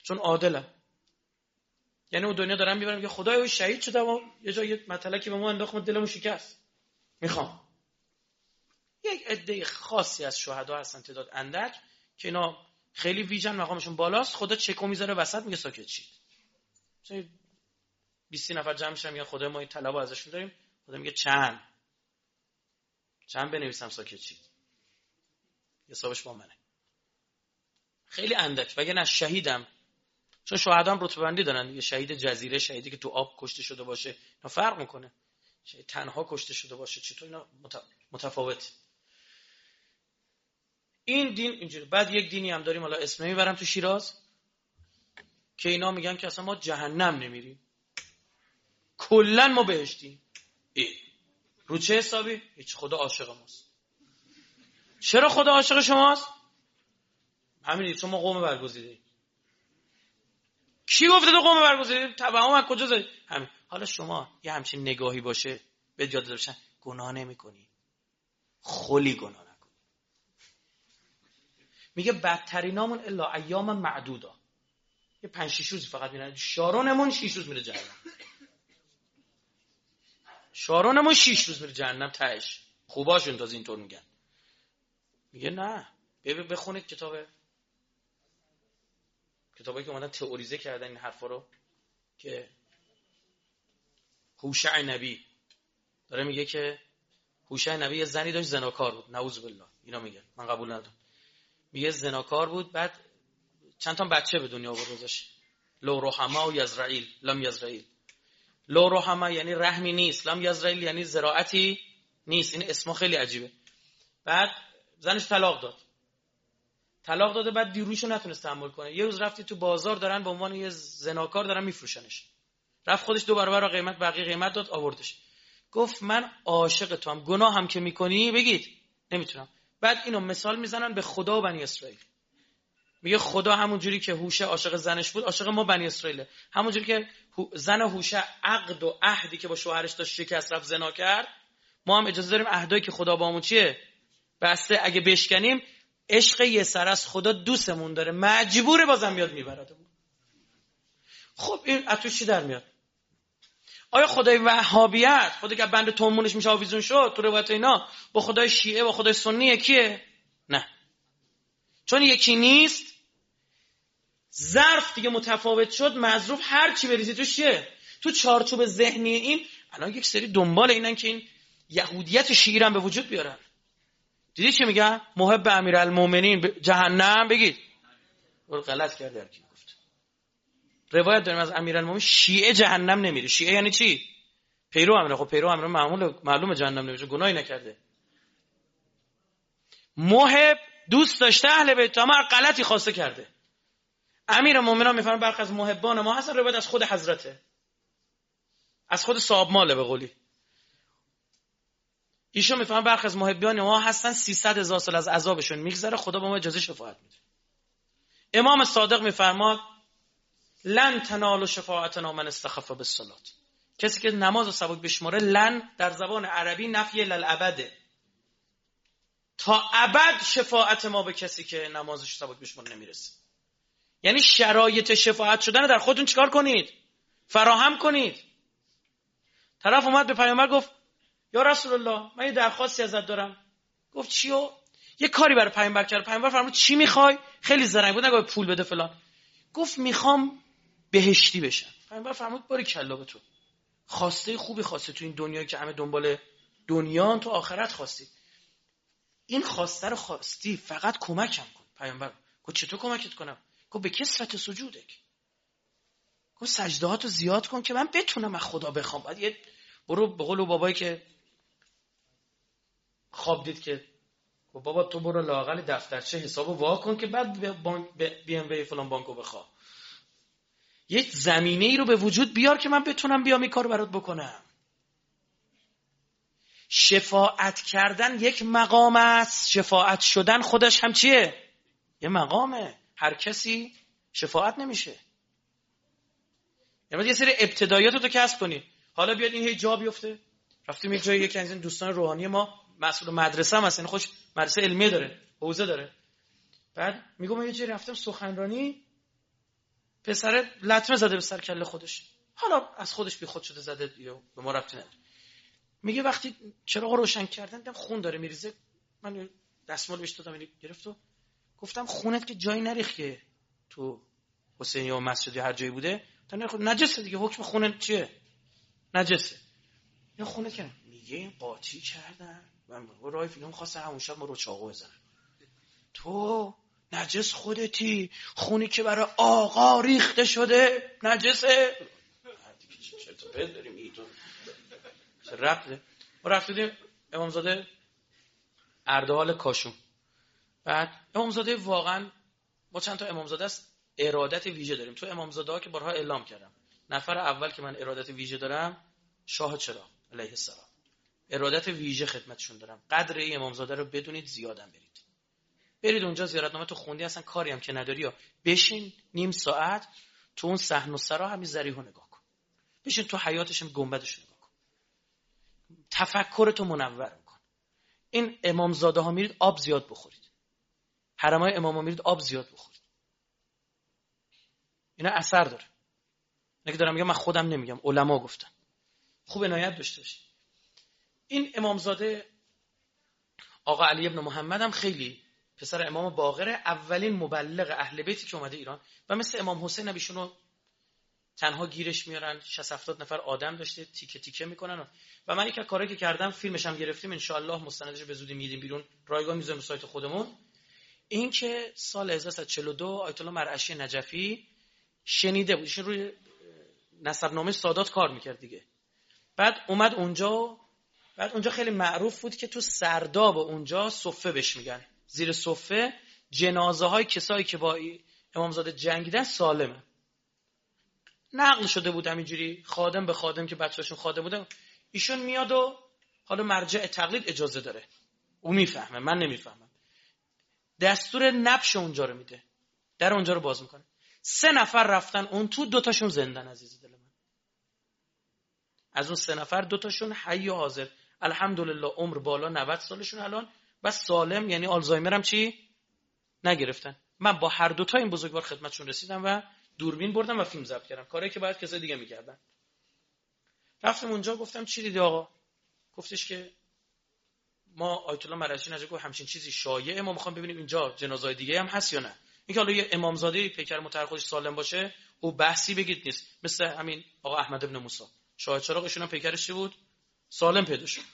چون عادلم. یعنی اون دنیا دارم میبرم که خدایا شهید شدم و یه جا یه مطلقی به ما انداخت، دلمون شکست. میخوام یک عده خاصی از شهدا هستن، تعداد اندک، که اینا خیلی ویژن، مقامشون بالاست، خدا چکو میذاره وسط، میگه ساکت شید. مثلا بیست نفر جمع میشن میگن خدا ما این طلبو ازشون داریم، خدا میگه چند چند بنویسم ساکت شید، حسابش با منه. خیلی اندک. وگه نه شهیدم، چون شهدا هم رتبه بندی دارن دیگه. شهید جزیره، شهیدی که تو آب کشته شده باشه، اینا فرق میکنه. شهید تنها کشته شده باشه چطور، اینا متفاوت. این دین اینجوری. بعد یک دینی هم داریم، حالا اسم نمیبرم، تو شیراز، که اینا میگن که اصلا ما جهنم نمیریم، کلا ما بهشتیم. ای رو چه حسابی؟ هیچ، خدا عاشق ماست. چرا خدا عاشق شماست؟ همین، چون ما قوم برگزیده. کی گفته تو قوم برگزیده؟ تبعهم از کجا زدی؟ همین. حالا شما یه همچین نگاهی باشه به یاد داشتن، گناه نمی‌کنی، خلی گناه نکنی. میگه بدترینامون الا ایام معدودا، یه پنج شش روز فقط میرن. شارونمون شش روز میره جهنم. شارونمون شش روز میره جهنم تهش. خوباشون تازه اینطور میگن. میگه نه، بخونید کتاب کتابایی که اومدن تئوریزه کردن این حرفا رو، که هوشع نبی داره میگه که هوشع نبی یه زنی داشت زناکار بود، نعوذ بالله، اینا میگه، من قبول ندارم. میگه زناکار بود، بعد چند تا بچه به دنیا آورد ازش. لو رحما و یزرائیل لم یزرائیل. لو رحما یعنی رحمی نیست، لم یزرائیل یعنی زراعتی نیست. این اسم خیلی عجیبه. بعد زنش طلاق داد. طلاق داده، بعد دیروشو نتونست تحمل کنه. یه روز رفتی تو بازار، دارن به عنوان یه زناکار دارن میفروشنش. رفت خودش دو برابر قیمت بقیه قیمت داد، آوردش. گفت من عاشق تو هم، گناه هم که میکنی بگید نمیتونم. بعد اینو مثال میزنن به خدا و بنی اسرائیل. میگه خدا همون جوری که هوشع عاشق زنش بود، عاشق ما بنی اسرائیل. همون جوری که زن هوشع عقد و عهدی که با شوهرش داشت شکست، رفت زنا کرد، ما هم اجازه داریم عهدایی که خدا با همون چیه بسته اگه بشکنیم، عشق یه سر از خدا دوستمون داره، مجبوره بازم بیاد میبردمون. خب این اتو چی در میاد؟ آیا خدای وهابیت، خدایی که بند تومونش میشه آویزون شد تو روایت اینا، با خدای شیعه با خدای سنی یکیه؟ نه، چون یکی نیست. ظرف دیگه متفاوت شد، مظروف هر چی بریزی توش چیه؟ تو چارچوب ذهنی این الان یک سری دنبال اینن که این یهودیت شیعی رو به وجود بیارن. دیدی چی میگن؟ محب امیرالمومنین جهنم. بگید اون غلط کرده هر کی گفت. روایت داریم از امیرالمومنین شیعه جهنم نمیره. شیعه یعنی چی؟ پیرو امیر. خب پیرو امیر معمول معلومه جهنم نمیره، گناهی نکرده. محب دوست داشته اهل بیت، اما غلطی خواسته کرده. امیرالمومنین میفرمان برخی از محبان ما هستن، روایت از خود حضرته، از خود صاحب ماله به قولی. ایشون میفهمن برخی از محبیان ما هستن سیصد هزار سال از عذابشون میگذره، خدا به ما اجازه شفاعت میده. امام صادق میفرماد لن تنالوا شفاعتنا من استخف بالصلاه. کسی که نماز رو سبک بشماره، لن در زبان عربی نفی للابد، تا ابد شفاعت ما به کسی که نمازش سبک بشماره نمیرسه. یعنی شرایط شفاعت شدن در خودتون چیکار کنید؟ فراهم کنید. طرف اومد به پیامبر گفت یا رسول الله من یه درخواستی ازت دارم. گفت چیو؟ یه کاری برای پیامبر کرد. پیامبر فرمود چی میخوای؟ خیلی زرنگ بود، نگفت پول بده فلان. گفت میخوام بهشتی بشم. پیامبر فرمود باری کلا به تو، خواسته خوبی خواسته تو این دنیایی که همه دنبال دنیان، تو آخرت خواستی. این خواسته رو خواستی، فقط کمکم کن. پیامبر گفت چطور کمکت کنم؟ گفت به کثرت سجودک. گفت سجدهاتو زیاد کن که من بتونم از خدا بخوام. بعد یه برو به قول بابایی که خواب دید که بابا تو برو لااقل دفترچه حسابو وا کن که بعد بی ام وی فلان بانکو بخوا. یک زمینه ای رو به وجود بیار که من بتونم بیام این کارو برات بکنم. شفاعت کردن یک مقام است، شفاعت شدن خودش هم چیه؟ یه مقامه. هر کسی شفاعت نمیشه. یعنی یه سری ابتدایات رو تو کسب کنی. حالا بیاد این هی جا بیفته. رفتیم یه جایی، یکی از این دوستان روحانی ما مسئول مدرسه هم هست، یعنی خوش مدرسه علمی داره، حوزه داره. بعد میگم من یه جایی رفتم سخنرانی، پسر لطمه زده به سر کله خودش، حالا از خودش بی خود شده زده یا به ما ربطی نداره. میگه وقتی چراغ روشن کردن دیدم خون داره میریزه، من دستمال بهش دادم گرفت و گفتم خونت که جایی نریخت که تو حسینی و مسجد یا هر جایی بوده، تا نریخت نجسه دیگه، حکم خون چیه؟ نجسه. یا خونه که میگه این قاطی کردن من با رای فیلم خواستن همون شب ما رو چاقو بزنن. تو نجس خودتی، خونی که برای آقا ریخته شده نجسه. چطور پد داریم ایتون چه رفته؟ ما رفتیم امامزاده اردوال کاشون. بعد امامزاده واقعا ما چند تا امامزاده است ارادت ویژه داریم. تو امامزاده ها که بارها اعلام کردم، نفر اول که من ارادت ویژه دارم شاه چراغ علیه السلام، ارادت ویژه خدمتشون دارم. قدر این امامزاده رو بدونید، زیادم برید برید اونجا، زیارتنامه تو خوندی، اصلا کاری هم که نداری یا بشین نیم ساعت تو اون صحن و سرا همین ذریحو نگاه کن، بشین تو حیاتش هم گنبدش نگاه کن، تفکرتو منور کن. این امامزاده ها میرید آب زیاد بخورید، حرمای اماما میرید آب زیاد بخورید، اینا اثر داره. نه که دارم میگم، من خودم نمیگم، علما گفتن. خوب عنایت داشته باشید. این امامزاده آقا علی ابن محمد هم خیلی پسر امام باقر، اولین مبلغ اهل بیتی که اومده ایران و مثل امام حسین نبیشونو تنها گیرش میارن، شصت هفتاد نفر آدم داشته تیکه تیکه میکنن. و من یک کاری که کردم فیلمش هم گرفتیم، ان شاء الله مستندش به زودی میدیم بیرون، رایگان میذاریم رو سایت خودمون. این که سال هزار و سیصد و چهل و دو آیت الله مرعشی نجفی شنیده بود، ایشون روی نسب نامه سادات کار میکرد دیگه. بعد اومد اونجا، بعد اونجا خیلی معروف بود که تو سرداب اونجا صفه بهش میگن، زیر صفه جنازه های کسایی که با امامزاده جنگیدن سالمه. نقل شده بود همینجوری خادم به خادم که بچه‌شون خادم بودن. ایشون میاد و حالا مرجع تقلید اجازه داره، اون میفهمه من نمیفهمم، دستور نبش اونجا رو میده، در اونجا رو باز میکنه. سه نفر رفتن اون تو، دوتاشون زندن عزیز دل من. از اون سه نفر دوتاشون حی و حاضر، الحمدلله عمر بالا، نود سالشون الان، بس سالم، یعنی آلزایمر هم چی نگرفتن. من با هر دوتا این بزرگوار خدمتشون رسیدم و دوربین بردم و فیلم ضبط کردم، کاری که باید کسای دیگه میکردن. رفتم اونجا گفتم چی دیدی آقا؟ گفتش که ما آیت الله مرعشی نجفی گفت همچین چیزی شایعه، ما میخوام ببینیم اینجا جنازه‌های دیگه هم هست یا نه. اینکه حالا یه امامزاده پیکر مطهر خودش سالم باشه او بحثی بگید نیست، مثل همین آقا احمد ابن موسی شاه چراغ، ایشون هم پیکرش چی بود؟ سالم پیدا شد.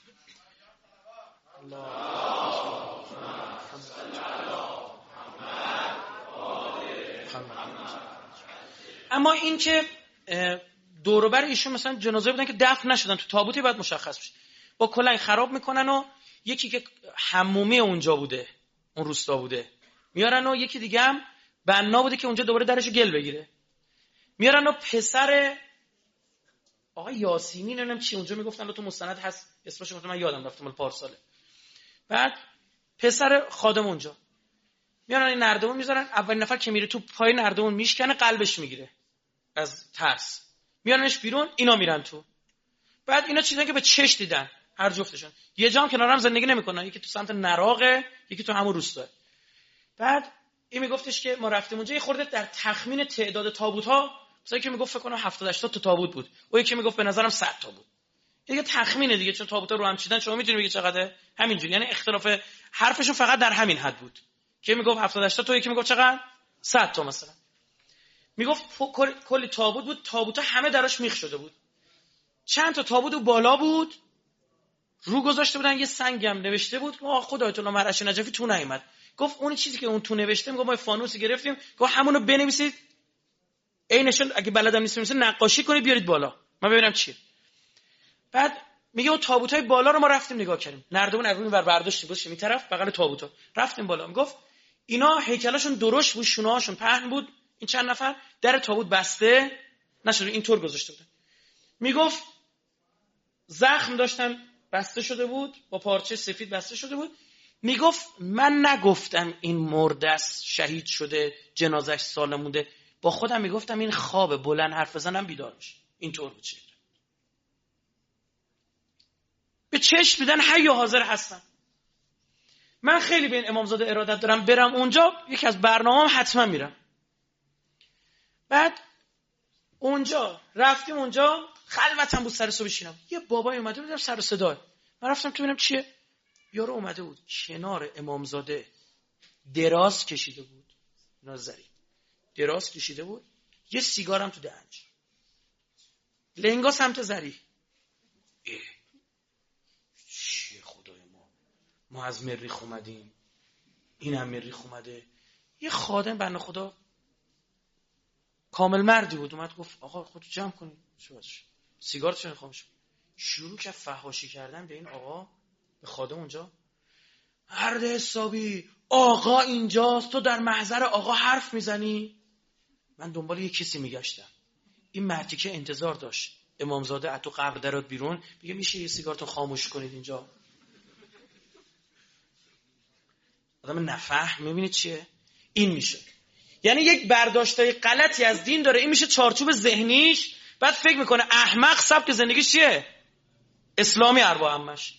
اما این که دور و بر ایشون مثلا جنازه بودن که دفن نشدن، تو تابوتی باید مشخص بشه، با کلنگ خراب میکنن و یکی که حمومی اونجا بوده، اون روستا بوده میارن و یکی دیگه هم بنا بوده که اونجا دوباره درشو گل بگیره، میارن و پسر آقا یاسینی نمیدونم چی اونجا میگفتن، تو مستند هست اسمش من یادم رفت مال پارساله. بعد پسر خادم اونجا میارن این نردبون میذارن، اولین نفر که میره تو پای نردبون میشکنه، قلبش میگیره از ترس، میارنش بیرون، اینا میرن تو. بعد اینا چیزایی که به چش دیدن هر جفتشون، یه جام کنارم زندگی نمیکنن، یکی تو سمت نراقه، یکی تو همون روستا. بعد این میگفتش که ما رفتیم اونجا، یه خورده در تخمین تعداد تابوت‌ها، مثلا که میگفت فکر کنم هفتاد هشتاد تا تابوت بود، او یکی میگفت به نظرم صد تا بود. دیگه تخمینه دیگه، چون تابوت‌ها رو هم چیدن، شما میدونید بگید چقدره، همینجوری، یعنی اختلاف حرفشون فقط در همین حد بود که میگفت هفتاد هشتاد تا، یکی میگفت چقدر صد تا مثلا. میگفت کلی تابوت بود، تابوت‌ها همه دراش میخ شده بود، چند تا تابوت بالا بود، رو گذاشته بودن یه سنگم نوشته بود ما خدا آیت الله مرعشی نجفی تو نیامد. گفت اون چیزی که اون تو نوشته، میگم ما فانوسی گرفتیم، گفت همونو بنویسید، عینشون اگه بلدم نیست بنویسید نقاشی کنید بیارید بالا من ببینم چیه. بعد میگه اون تابوتای بالا رو ما رفتیم نگاه کردیم، نردبون از روی ور برداشتیم گذاشتیم این طرف بغل تابوتا، رفتیم بالا. میگفت اینا هیکلاشون درشت بود، شونه‌هاشون پهن بود، این چند نفر در تابوت بسته نشده اینطور گذاشته بودن. میگفت زخم داشتن بسته شده بود، با پارچه سفید بسته شده بود. میگفت من نگفتم این مرده است، شهید شده، جنازش سالم مونده، با خودم میگفتم این خوابه، بلند حرف بزنم بیدار بشه. اینطور بود. چه به چشم میدن حی و حاضر هستن. من خیلی به این امامزاده ارادت دارم، برم اونجا یکی از برنامه‌ام حتما میرم. بعد اونجا رفتیم، اونجا خلوتم بود، سر صبح بشینم، یه بابای اومده بودم سر صدا، من رفتم تو ببینم چیه. یارو اومده بود کنار امامزاده دراز کشیده بود، نازری دراز کشیده بود، یه سیگارم تو دهنش، لنگا سمت زری. اه چیه خدای ما، ما از مریخ اومدیم، این هم مریخ اومده. یه خادم بنده خدا کامل مردی بود اومد گفت آقا خودتو جمع کنید، سیگار چه خاموش. شروع کرد فحاشی کردن به این آقا، به خادم اونجا. مرد حسابی، آقا اینجاست، تو در محضر آقا حرف میزنی؟ من دنبال یه کسی میگشتم، این مردی که انتظار داشت امامزاده از تو قبر درات بیرون میگه میشه یه سیگارتون خاموش کنید اینجا. آدم نفهم، میبینید چیه این میشه. یعنی یک برداشتای غلطی از دین داره، این میشه چارچوب ذهنیش، بعد فکر میکنه احمق سبک زندگیش چیه؟ اسلامی اربا همش.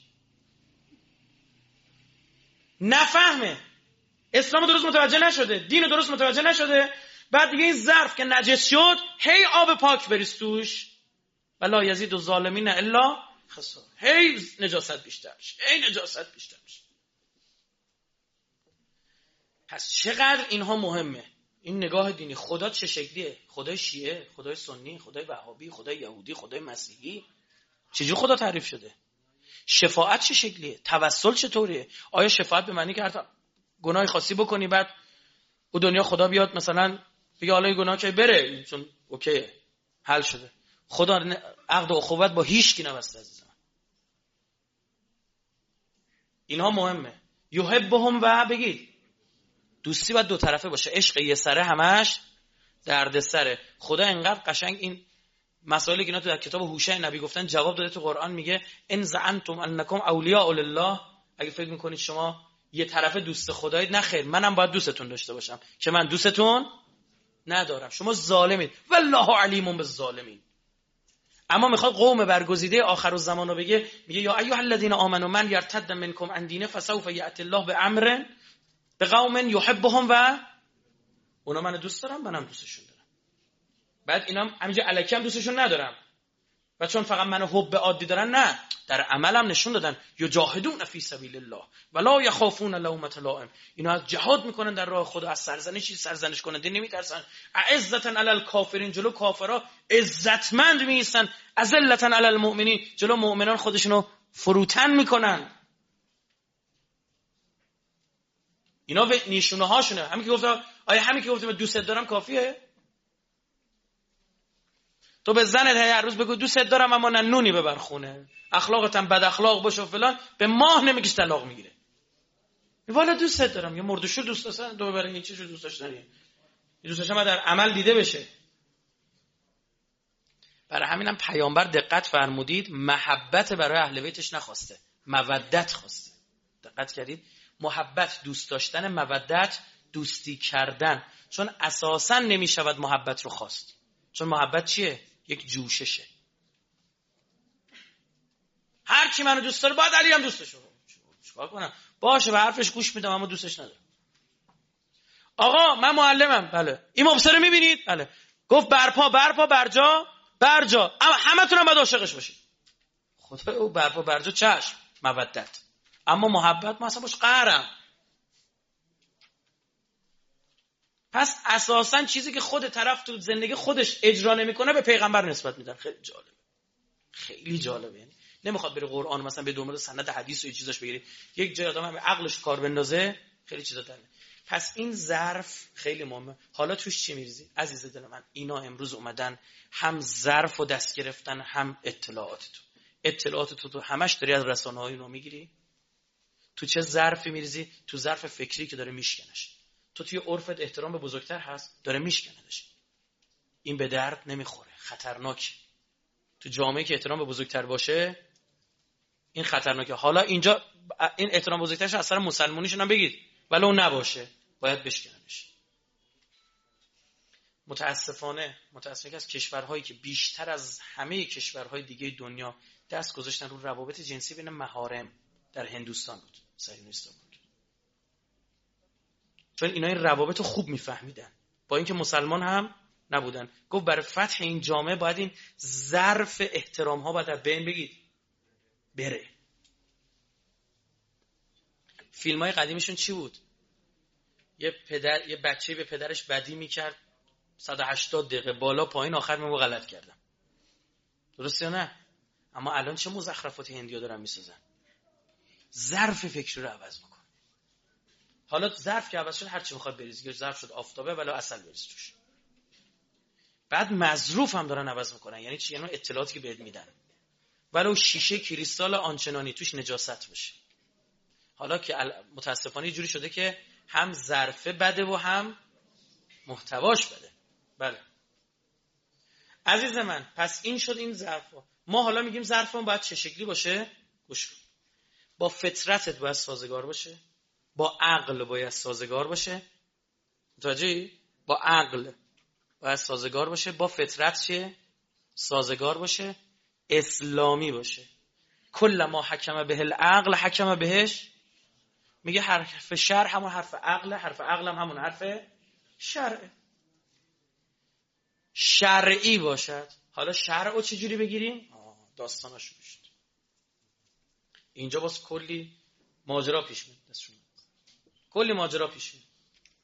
نفهمه، اسلام درست متوجه نشده، دین درست متوجه نشده. بعد دیگه این ظرف که نجس شد هی آب پاک بریز توش، ولا یزید الظالمین الا خسار، هی نجاست بیشتر میشه، هی نجاست بیشتر میشه. پس چقدر اینها مهمه، این نگاه دینی. خدا چه شکلیه؟ خدای شیعه، خدای سنی، خدای وهابی، خدای یهودی، خدای مسیحی، چجور خدا تعریف شده؟ شفاعت چه شکلیه؟ توسل چطوریه؟ آیا شفاعت به معنی که هر گناهی خاصی بکنی بعد او دنیا خدا بیاد مثلا بگه حالا این گناه که بره چون اوکیه حل شده؟ خدا عقد و اخوت با هیچ کی نبسته عزیزم. اینها مهمه. یحبهم و بگید دوستی باید دو طرفه باشه، عشق یه سره همش درد سره. خدا انقدر قشنگ این مسائلی که اینا تو در کتاب هوشع نبی گفتن جواب داده تو قرآن. میگه ان زعنتم انکم اولیاء لله، اگه فکر میکنید شما یه طرفه دوست خدایید، نه خیر، منم باید دوستتون داشته باشم که من دوستتون ندارم، شما ظالمید والله علیم بالظالمین. اما میخواد قوم برگزیده آخر الزمان رو بگه، میگه یا ایها الذین آمنوا من یرتد منکم عن دینه فسوف یأتی الله بامر بقوم یحبهم و اونا من دوست دارم، منم دوستشون دارم. بعد اینا همینجا الکی هم دوستشون ندارم و چون فقط منو حب عادی دارن، نه، در عملم نشون دادن یجاهدون فی سبیل الله ولا یخافون لومة لائم. اینا از جهاد میکنن در راه خدا، از سرزنشی سرزنش کننده نمیترسن. اعزة علی الکافرین، جلو کافرا عزتمند میایستن. اذلة علی المؤمنین، جلو مؤمنان خودشونو فروتن میکنن. اینا به نشونه هاشونه. همین که گفتم، آیا همین که گفتم دوستت دارم کافیه؟ تو به زنت هر روز بگو دوستت دارم اما نه نونی ببر خونه، اخلاقت هم بد اخلاق باشه و فلان، به ماه نمیگیش طلاق میگیره. والا دوستت دارم، یا مردشور دوست داشتن دو ببرین این چیزو دوست داشتنی، دوست داشتن در عمل دیده بشه. برای همینم پیامبر دقت فرمودید محبت برای اهل بیتش نخواسته، مودت خواسته. دقت کردید؟ محبت دوست داشتن، مودت دوستی کردن. چون اساسا نمیشود محبت رو خواست، چون محبت چیه؟ یک جوششه. هر کی منو دوست داره باید علی هم دوستش باشه. چیکار کنم؟ باشه به حرفش گوش میدم اما دوستش ندارم. آقا من معلمم، بله. این مبصره میبینید؟ بله. گفت برپا برپا برجا برجا، اما همتون هم باید عاشقش باشید. خدا او برپا برجا چشم مودت، اما محبت ما اصلا باش قهرم. پس اساساً چیزی که خود طرف تو زندگی خودش اجرا نمیکنه به پیغمبر نسبت میدن. خیلی جالبه، خیلی جالبه. یعنی نمیخواد بره قرآن مثلا به دنبال سند حدیث و یه چیزاش بگیری، یک جای آدم هم عقلش کار بندازه خیلی چیزا داره. پس این ظرف خیلی مهمه. حالا توش چی میریزی عزیز دل من؟ اینا امروز اومدن هم ظرف و دست گرفتن، هم اطلاعات تو اطلاعات تو تو همش داری از رسانه‌های رو میگیری. تو چه ظرفی میریزی؟ تو ظرف فکری که داره میشکنش. تو توی عرفت احترام به بزرگتر هست، داره میشکندش. این به درد نمیخوره، خطرناکه. تو جامعه که احترام به بزرگتر باشه این خطرناکه. حالا اینجا این احترام بزرگترش اثر مسلمانیشون هم بگید، ولی اون نباشه، باید بشکننش. متاسفانه متاسفانه که از کشورهایی که بیشتر از همه کشورهای دیگه دنیا دست گذاشتن رو روابط جنسی بین محارم، در هندوستان بود، صهیونیست‌ها بود. چون اینا این روابط رو خوب میفهمیدن، با اینکه مسلمان هم نبودن. گفت برای فتح این جامعه باید این ظرف احترام ها باید از بین بگید بره. فیلم های قدیمشون چی بود؟ یه پدر یه بچه به پدرش بدی میکرد صد و هشتاد دقیقه بالا پایین، آخر میگه غلط کردم. درسته یا نه؟ اما الان چه مزخرفات هندیا دارن میسازن؟ ظرف فکری رو عوض میکنه. حالا ظرف که عوض شد هر چی میخواد بریز، یا ظرف شد آفتابه ولی اصل بریز توش. بعد مظروف هم دارن عوض میکنن. یعنی چی؟ یعنی اطلاعاتی که بهت میدن ولو شیشه کریستال آنچنانی توش نجاست باشه. حالا که متاسفانه یه جوری شده که هم ظرفه بده و هم محتواش بده. بله عزیز من، پس این شد این ظرفا. ما حالا میگیم ظرفمون باید چه شکلی باشه؟ گوش کن. با فطرتت باید سازگار باشه، با عقل باید سازگار باشه. متوجهی؟ با عقل باید سازگار باشه، با فطرت چه؟ سازگار باشه، اسلامی باشه. کل ما حکم به العقل حکم بهش. میگه حرف شرع همون حرف عقل، حرف عقل هم همون حرف شرع. شرعی باشد. حالا شرع رو چجوری بگیریم؟ داستاناشو بشد. اینجا باز کلی ماجرا پیش میاد. کلی ماجرا پیش میاد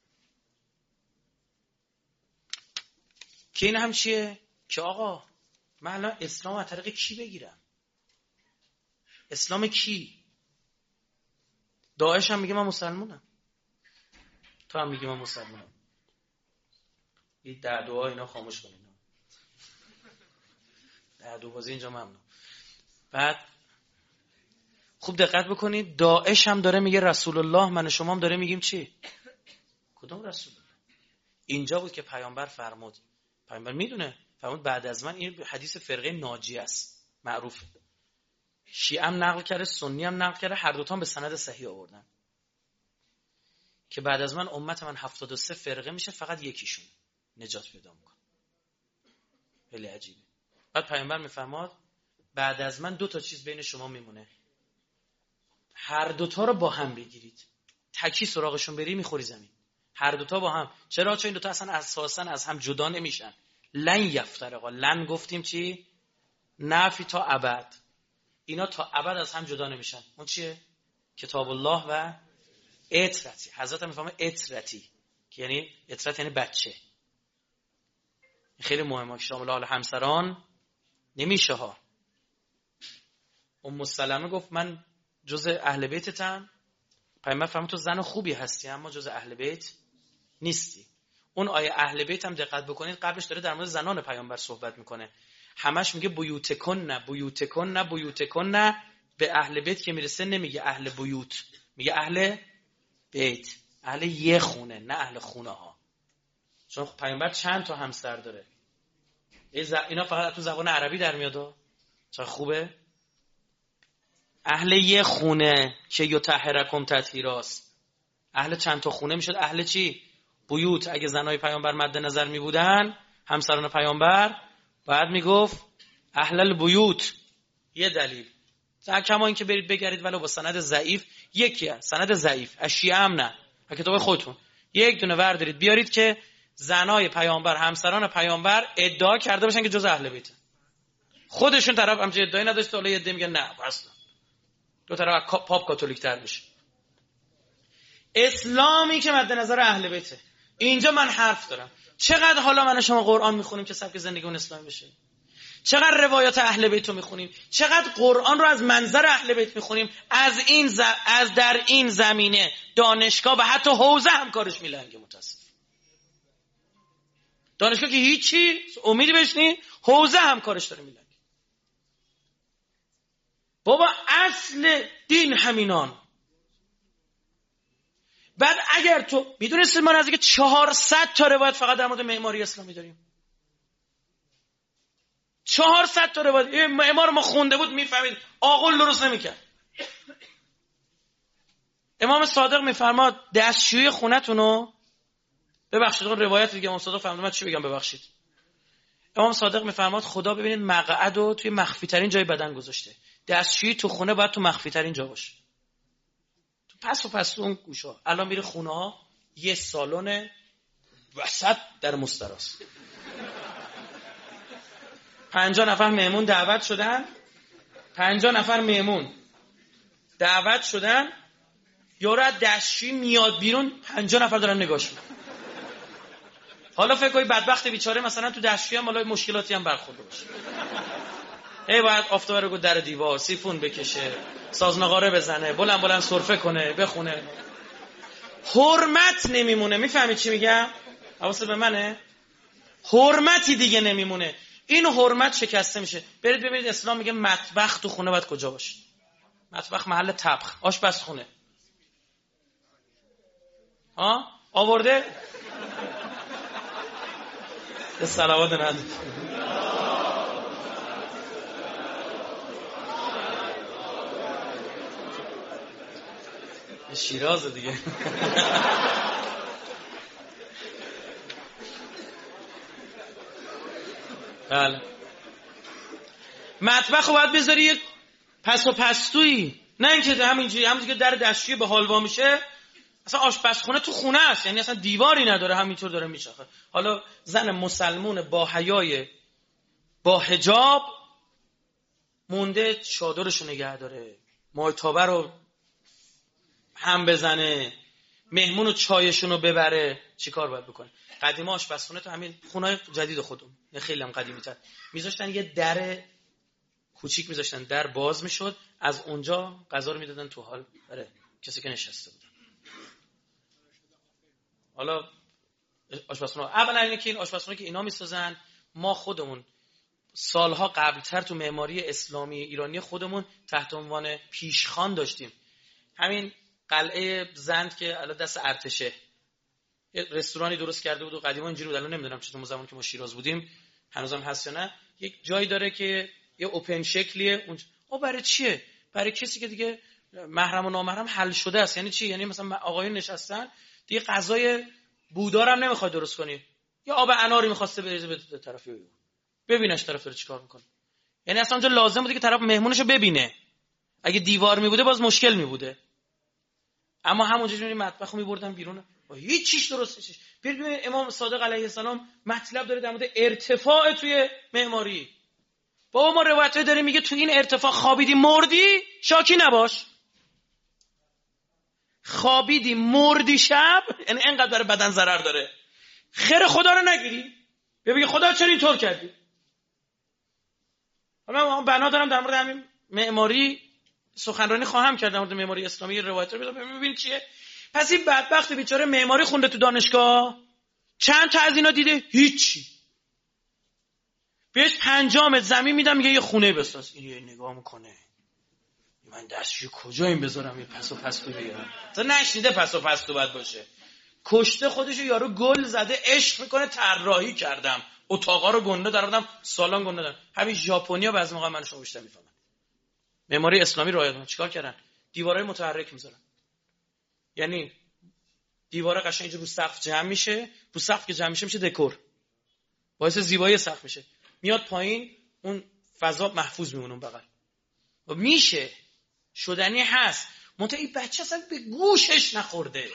که این هم چیه؟ که آقا من الان اسلام از طریق کی بگیرم؟ اسلام کی؟ داعش هم میگه من مسلمانم، تو هم میگی من مسلمانم. این دعوا اینا خاموش کنین. دعوا بازی اینجا ممنوع. بعد خوب دقت بکنید، داعش هم داره میگه رسول الله، من و شما هم داره میگیم چی؟ کدوم رسول الله؟ اینجا بود که پیامبر فرمود، پیامبر میدونه، فرمود بعد از من، این حدیث فرقه ناجیه است، معروفه. شیعه هم نقل کرده، سنی هم نقل کرده، هر دوتا هم به سند صحیح آوردن که بعد از من امت من هفتاد و سه فرقه میشه، فقط یکیشون نجات پیدا میکنه. خیلی عجیبه. بعد پیامبر میفرماد بعد از من دو تا چیز بین شما میمونه، هر دوتا رو با هم بگیرید، تکی سراغشون بری میخوری زمین. هر دوتا با هم. چرا؟ چون این دوتا اصلا اساسا از هم جدا نمیشن. لن یفترقا. لن گفتیم چی؟ نفی تا ابد. اینا تا ابد از هم جدا نمیشن. اون چیه؟ کتاب الله و اطرتی. حضرت هم میفهمه اطرتی که یعنی اطرت یعنی بچه. خیلی مهمه. شامل حال همسران نمیشه ها. ام سلمه گفت من جز اهل بیتتم. پیامبر فرمود تو زن خوبی هستی اما جز اهل بیت نیستی. اون آیه اهل بیت هم دقت بکنید قبلش داره در مورد زنان پیامبر صحبت میکنه. همش میگه بیوتکن نه بیوتکن نه بیوتکن نه. به اهل بیت که میرسه نمیگه اهل بیوت، میگه اهل بیت، اهل یه خونه، نه اهل خونه ها. چون پیامبر چند تا همسر داره. اینا فقط تو زبان عربی در میاد. چه خوبه. اهل یه خونه که یطهرکم تطهیراست. اهل چند تا خونه میشد اهل چی؟ بیوت. اگه زنای پیامبر مد نظر می بودن، همسران پیامبر، بعد میگفت اهل البیوت. یه دلیل. کما این که برید بگردید ولو با سند ضعیف، یکیه سند ضعیف، از شیعه هم نه، از کتاب خودتون یک دونه وردارید بیارید که زنای پیامبر، همسران پیامبر ادعا کرده باشن که جز اهل بیت. خودشون طرف همچین ادعایی نداشته، حالا یه عده میگن نه اصلا. دو طرف پاپ کاتولیک تر بشه. اسلامی که مد نظر اهل بیته. اینجا من حرف دارم. چقدر حالا من و شما قرآن میخونیم که سبک زندگیمون اسلامی بشه؟ چقدر روایات اهل بیت رو میخونیم؟ چقدر قرآن رو از منظر اهل بیت میخونیم؟ از این ز... از در این زمینه دانشگاه و حتی حوزه هم کارش میلنگه. متاسف. دانشگاه که هیچی امیدی بهش نی، حوزه هم کارش داره میلنگه. بابا اصل دین همینان. بعد اگر تو میدونستید ما نزدیک چهارصد تا روایت فقط در مورد معماری اسلامی داریم. چهارصد تا روایت. این معمار ما خونده بود میفهمید آقل درست نمیکرد. امام صادق میفرماد دستشویی خونتونو، ببخشید اون روایت دیگه امام صادق فهمیدم من چی بگم ببخشید. امام صادق میفرماد خدا ببینید مقعدو توی مخفی ترین جای بدن گذاشته. دستشویی تو خونه باید تو مخفی ترین جا باشه. تو پس و پس اون گوشا. الان میره خونه ها یه سالن وسط در مستراست. پنجاه نفر مهمون دعوت شدن، پنجاه نفر مهمون دعوت شدن، یارو از دستشویی میاد بیرون، پنجاه نفر دارن نگاش میکنن. حالا فکر کنید بدبخت بیچاره مثلا تو دستشویی هم حالا مشکلاتی هم برخورده باشه، هی باید آفتابه رو در دیوار سیفون بکشه، سازنقاره بزنه، بلند بلند سرفه کنه، بخونه. حرمت نمیمونه. میفهمی چی میگم؟ حواست به منه؟ حرمتی دیگه نمیمونه. این حرمت شکسته میشه. برید ببینید اسلام میگه مطبخ تو خونه باید کجا باشه. مطبخ محل طبخ، آشپزخونه. ها آورده یه صلوات نده شیراز دیگه. بله مطبخ رو باید بذاری یک پس و پستویی، نه اینکه همینجوری همونجوری که در دستشویی به حال وا میشه. اصلا آشپزخونه تو خونه است، یعنی اصلا دیواری نداره، همینطور داره میچرخه. حالا زن مسلمون با حیای با حجاب مونده چادرشو نگه داره، مایتابه رو هم بزنه، مهمونو چایشونو ببره. چیکار باید بکنه؟ قدیما آشپزخونه تو همین خونه‌های جدید خودم خیلی هم قدیمی‌تر میذاشتن یه در کوچیک میذاشتن، در باز میشد، از اونجا غذا رو میدادن تو حال برای کسی که نشسته بودن. حالا آشپزخونه اولا اینه که این آشپزخونه که اینا میسازن، ما خودمون سالها قبلتر تو معماری اسلامی ایرانی خودمون تحت عنوان پیشخوان داشتیم. همین قلعه زند که الان دست ارتشه، یه رستورانی درست کرده بود و قدیما اینجوری بود، الان نمیدونم چطور زمان که ما شیراز بودیم هنوزم هست یا نه. یک جایی داره که یه اوپن شکلیه اونجا. او برای چیه؟ برای کسی که دیگه محرم و نامحرم حل شده است. یعنی چی؟ یعنی مثلا آقایون نشستن دیگه غذای بودار هم نمیخواد درست کنی، یا آب اناری میخواسته بریزه به طرفی ببینش طرف داره چیکار میکنه. یعنی اصلا اونجا لازم بوده که طرف مهمونشو ببینه. اگه دیوار میبوده باز مشکل میبوده، اما همونجا جوری مطبخو میبردن بیرون و هیچ چیز درست نیست. ببینید امام صادق علیه السلام مطلب داره در مورد ارتفاع توی معماری. بابا ما روایتایی داره میگه تو این ارتفاع خوابیدی مردی شاکی نباش. خوابیدی مردی شب، یعنی اینقدر برای بدن ضرر داره، خیر خدا رو نگیری. ببین خدا چرا اینطور کردی؟ حالا من بنا دارم در مورد همین معماری سخنرانی خواهم کرد، در مورد معماری اسلامی روایت رو ببین چیه. پس این بدبخت بیچاره معماری خونده تو دانشگاه، چند تا از اینا دیده هیچی، بهش پنجام زمین میدم میگه یه خونه بساز. این یه نگاه میکنه من دستشویی کجا این بذارم، یه پس و پستو بیارم. تا نشنیده پس و پستو باید باشه. کشته خودشو، یارو گل زده عشق میکنه طراحی کردم، اتاقا رو گنده دارم، سالن گنده دارم. همین ژاپنیا بعضی موقع من شما بیشتر میفهمن. معماری اسلامی رعایت چیکار کردن؟ دیوارای متحرک میذارن، یعنی دیواره قشنگ اینجا رو سقف جمع میشه، رو سقف که جمع میشه میشه دکور، باعث زیبایی سقف میشه، میاد پایین اون فضا محفوظ میمونه اون بغل. و میشه شدنی هست. منتها این بچه اصلا به گوشش نخورده،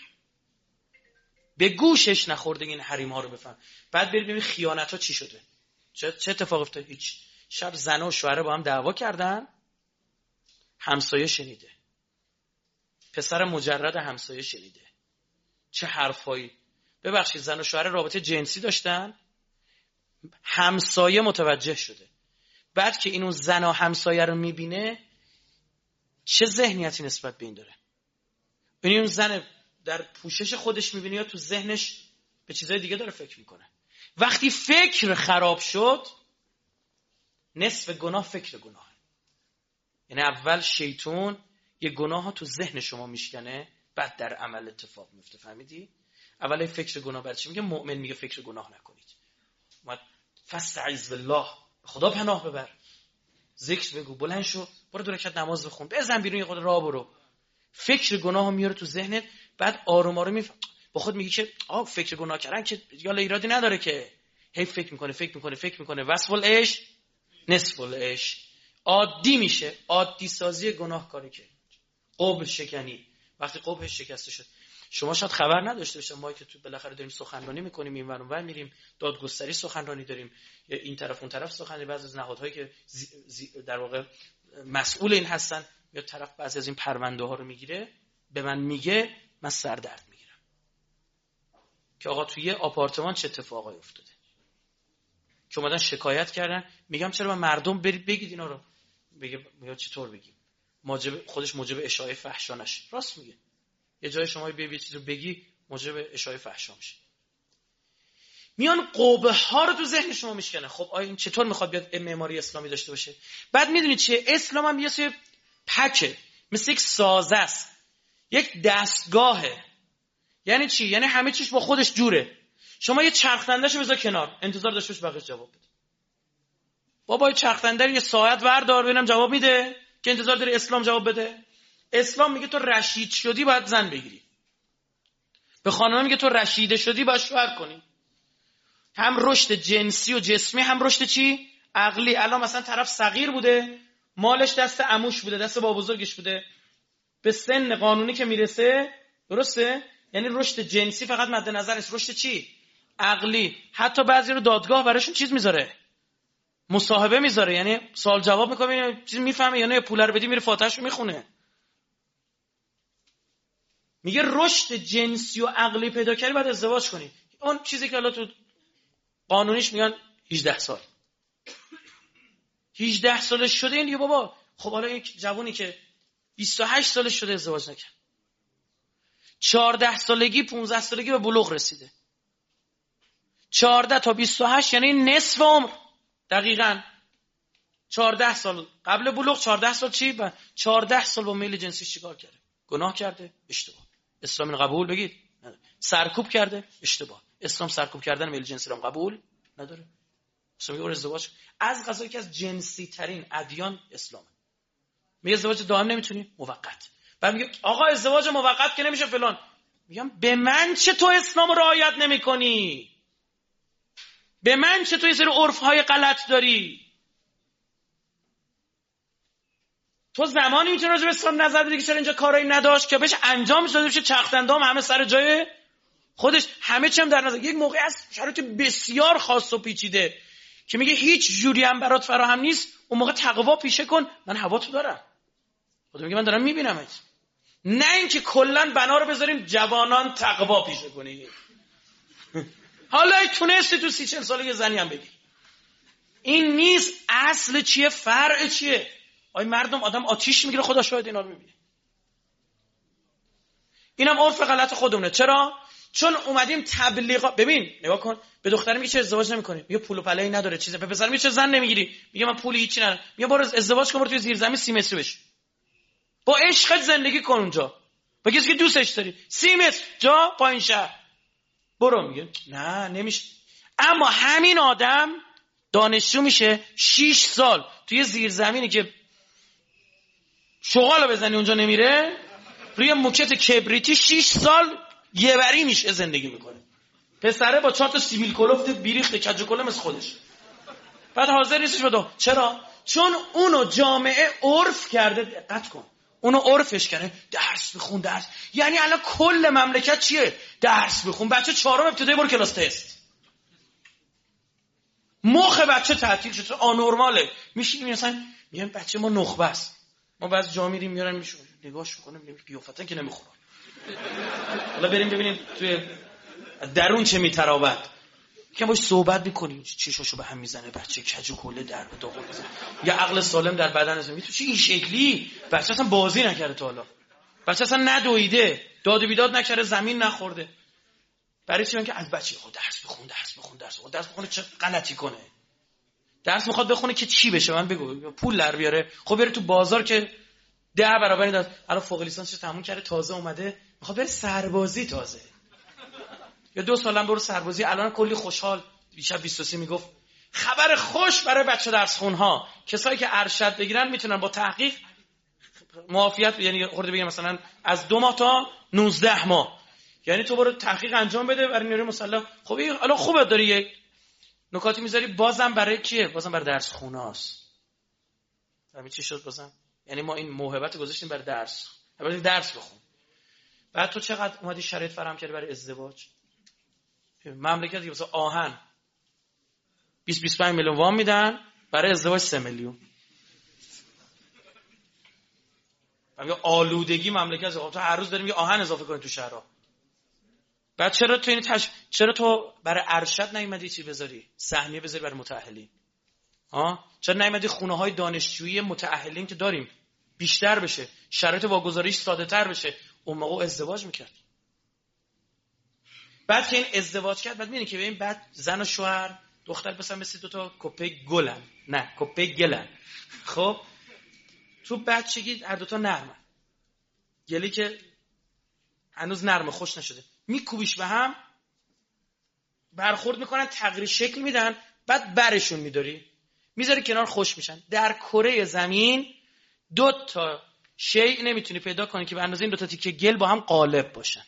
به گوشش نخورده این حریم ها رو بفهم. بعد برید ببینید خیانت ها چی شده، چه چه اتفاق افتاد. هیچ. شب زن و شوهر با هم دعوا کردن، همسایه شنیده، پسر مجرد همسایه شنیده، چه حرفایی. ببخشید زن و شوهر رابطه جنسی داشتن، همسایه متوجه شده. بعد که اینو زن و همسایه رو میبینه چه ذهنیتی نسبت به این داره. یعنی اون زن در پوشش خودش میبینه یا تو ذهنش به چیزای دیگه داره فکر میکنه. وقتی فکر خراب شد، نصف گناه فکر گناه. یعنی اول شیطان یه گناه ها تو ذهن شما میشکنه، بعد در عمل اتفاق میفته. فهمیدی؟ اول فکر گناه برای چی میگه؟ مؤمن میگه فکر گناه نکنید. اومد فاستعذ بالله، خدا پناه ببر، ذکر بگو، بلند شو، برو دو رکعت نماز بخون، بزن بیرون یه خود راه برو. فکر گناه میاره تو ذهنت، بعد آروم آروم میف... با خود میگی که آ فکر گناه کردن که یالا ایرادی نداره که. هی فکر میکنه فکر میکنه فکر میکنه وصف العش نصف العش، عادی میشه. عادی سازی گناه کاری که قبل شکنی، وقتی قبلش شکسته شد. شما شاید خبر نداشته باشید، ما که تو بالاخره داریم سخنرانی میکنیم، این ور اون ور میریم، دادگستری سخنرانی داریم، این طرف اون طرف سخنرانی، بعضی از نهادهایی که زی زی در واقع مسئول این هستن یا طرف بعضی از این پرونده ها رو میگیره، به من میگه من سر درد میگیرم که آقا توی آپارتمان چه اتفاقی افتاده، که اومدن شکایت کردن. میگم چرا من مردم برید بگید اینا رو. میگه میگه چطور بگیم؟ موجب خودش موجب اشاعه فحشا نشه. راست میگه. یه جای شما بیای یه چیزی رو بگی موجب اشاعه فحشا میشه. میان قوبه ها رو تو ذهن شما میشکنه. خب آیا این چطور میخواد بیاد معماری اسلامی داشته باشه؟ بعد میدونید چیه؟ اسلام هم یه سری پکه، مثل یک سازه است، یک دستگاهه. یعنی چی؟ یعنی همه چیش با خودش جوره. شما یه چرخدنده‌شو بذار کنار، انتظار داشته باش بقیه جواب بده. بابا چرخدنده یه ساعت وردار ببینم جواب میده که انتظار داری اسلام جواب بده؟ اسلام میگه تو رشید شدی باید زن بگیری. به خانم میگه تو رشیده شدی باید شوهر کنی. هم رشد جنسی و جسمی، هم رشد چی؟ عقلی. الان مثلا طرف صغیر بوده، مالش دست عموش بوده، دست بابا بزرگش بوده، به سن قانونی که میرسه، درسته؟ یعنی رشد جنسی فقط مد نظر است، رشد چی؟ عقلی. حتی بعضی رو دادگاه براشون چیز میذاره، مصاحبه میذاره، یعنی سوال جواب میکنه، چیز میفهمه یا نه، پول رو بدی میره فاتحه‌شو میخونه. میگه رشد جنسی و عقلی پیدا کردی بعد ازدواج کنی. اون چیزی که الان تو قانونیش میگن هجده سال. هجده سالش شده این دیگه بابا. خب حالا یک جوونی که بیست و هشت سالش شده ازدواج نکرد، چهارده سالگی پانزده سالگی به بلوغ رسیده، چهارده تا بیست و هشت یعنی نصف عمر. دقیقاً چهارده سال قبل بلوغ، چهارده سال چی؟ و چهارده سال با میل جنسی چیکار کرده؟ گناه کرده؟ اشتباه. اسلام اینو قبول بگید؟ نداره. سرکوب کرده؟ اشتباه. اسلام سرکوب کردن میل جنسی رو قبول نداره. اسلام میگه ازدواج از قضایی که از جنسی ترین ادیان اسلامه. میگه ازدواج دائم نمیتونی، موقت. بعد میگه آقا ازدواج موقت که نمیشه فلان. میگم به من چه تو اسلام رو رعایت نمیکنی؟ به من چه تو یه سری عرف‌های غلط داری؟ تو زمانی میتونی راجع به اسلام نظر بدی که چرا اینجا کارایی نداشت که بهش انجام شده بشه، چرخدندام همه سر جای خودش، همه چی هم در نظر. یک موقع از شرایط بسیار خاص و پیچیده که میگه هیچ جوری هم برات فراهم نیست، اون موقع تقوا پیشه کن. من هوا تو دارم. خدا میگه من دارم میبینمت. نه اینکه کلا بنا رو بذاریم جوانان تقوا پیشه کنی. حالا تونستی تو سی چل سالگی زنی هم بگی. این نیست. اصل چیه؟ فرع چیه؟ آی مردم آدم آتیش میگیره، خدا شاید اینا رو میبینه. اینم عرف غلط خودمونه. چرا؟ چون اومدیم تبلیغات. ببین نگاه کن، به دختر میگه چه ازدواج نمیکنی؟ میگه پول و پله‌ای نداره چیزه. به پسر میگه چه زن نمیگیری؟ میگه من پولی هیچی ندارم. میگه برو ازدواج کن، برو توی زیرزمین سی متری بش، با عشقت زندگی کن اونجا، با کسی که دوستش داری، سی متر جا پایین شهر برو. میگه نه نمیشه. اما همین آدم دانشجو میشه، شش سال توی زیرزمینی که شغالو بزنی اونجا نمیره، روی موکت کبریتی شش سال یه بری میشه زندگی میکنه. پسره با چهار تا سیبیل کلفت بیریخت کج کله مثل خودش. بعد حاضر نیستش بده. چرا؟ چون اونو جامعه عرف کرده. دقت کن، اونو عرفش کرده. درس بخون، درس. یعنی الان کل مملکت چیه؟ درس بخون. بچه چهارم ابتدایی برو کلاس تست. مخ بچه تعطیل شده، آنورماله. میشینیم مثلا میگن بچه ما نخبه است. ما بعضی جا میریم میارن میشون نگاهش میکنیم میبینیم قیافتن که نمیخوره. حالا بریم ببینیم توی درون چه میتراود. که باش صحبت میکنیم، چشاشو به هم میزنه، بچه کج و کله در به داغون میزنه، یا عقل سالم در بدن است. میتونی چه این شکلی؟ بچه اصلا بازی نکرده تا حالا، بچه اصلا ندویده، داد و بیداد نکرده، زمین نخورده. برای چی؟ که از بچه خود درس بخون، درس بخون، درس بخون، درس بخونه چه غلطی کنه؟ درس میخواد بخونه که چی بشه؟ من بگو، پول در بیاره. خب بره تو بازار که ده برابر این داد. الان فوق لیسانسش تموم کرده، تازه اومده میخواد بره سربازی تازه. یا دو سالم برو سربازی. الان کلی خوشحال. دیشب بیست و سه میگفت خبر خوش برای بچه درس خونها، کسایی که ارشد بگیرن میتونن با تحقیق معافیت، یعنی خورده بگم مثلا از دو ماه تا نوزده ماه، یعنی تو برو تحقیق انجام بده برای نیروی مسلح. خب این الان خوبه داری یک نکاتی میذاری، بازم برای کیه؟ بازم برای درس خونهاست. همین چی شد بازم؟ یعنی ما این موهبت گذاشتیم برای درس، برای درس بخون. بعد تو چقدر اومدی شرایط فراهم کردی برای ازدواج؟ مملکتی مثلا آهن بیست بیست و پنج میلیون وام میدن، برای ازدواج سه میلیون. میگه آلودگی مملکت. تو هر روز داریم یه آهن اضافه کنی تو شهرها. بعد چرا تو این تش... چرا تو برای ارشد نیومدی چی بذاری؟ سهمیه بذاری برای متأهلین؟ ها؟ چرا نیومدی خونه‌های دانشجویی متأهلین که داریم بیشتر بشه، شرایط واگذاریش ساده‌تر بشه؟ اون موقع ازدواج میکرد. بعد که این ازدواج کرد، بعد میبینی که ببین بعد زن و شوهر دختر مثلا مثل دو تا کپه گلن، نه کپه گلن. خب تو بچگی هر دو تا نرمه، گلی که هنوز نرمه خوش نشده، میکوبیش به هم، برخورد میکنن، تغییر شکل میدن، بعد برشون میداری میذاری کنار، خوش میشن. در کره زمین دو تا شیء نمیتونی پیدا کنی که به اندازه این دو تا تیکه گل با هم قالب باشن،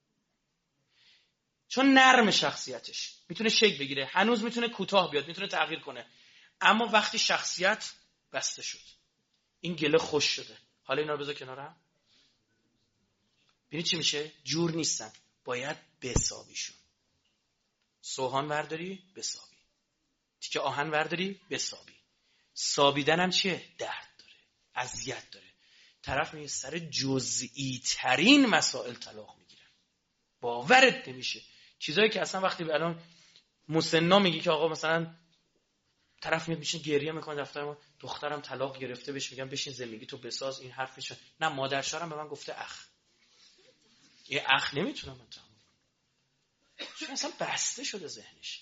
چون نرم شخصیتش میتونه شکل بگیره، هنوز میتونه کوتاه بیاد، میتونه تغییر کنه. اما وقتی شخصیت بسته شد، این گله خوش شده، حالا اینا رو بذار کنارم، ببین چی میشه؟ جور نیستن، باید بسابیشون. سوهان ورداری بسابی، تیکه آهن ورداری بسابی. سابیدن هم چیه؟ درد داره، اذیت داره. طرف میگه سر جزئی ترین مسائل طلاق میگیرن، باورت نمیشه. چیزایی که اصلا وقتی الان مسنا میگی که آقا مثلا طرف میاد میشه گریه میکنه دفتر ما، دخترم طلاق گرفته، بهش میگم بشین زندگی تو بساز، این حرف میشه. نه مادر شوهرم به من گفته اخ، یه اخ نمیتونم من تمام، چون اصلا بسته شده ذهنش.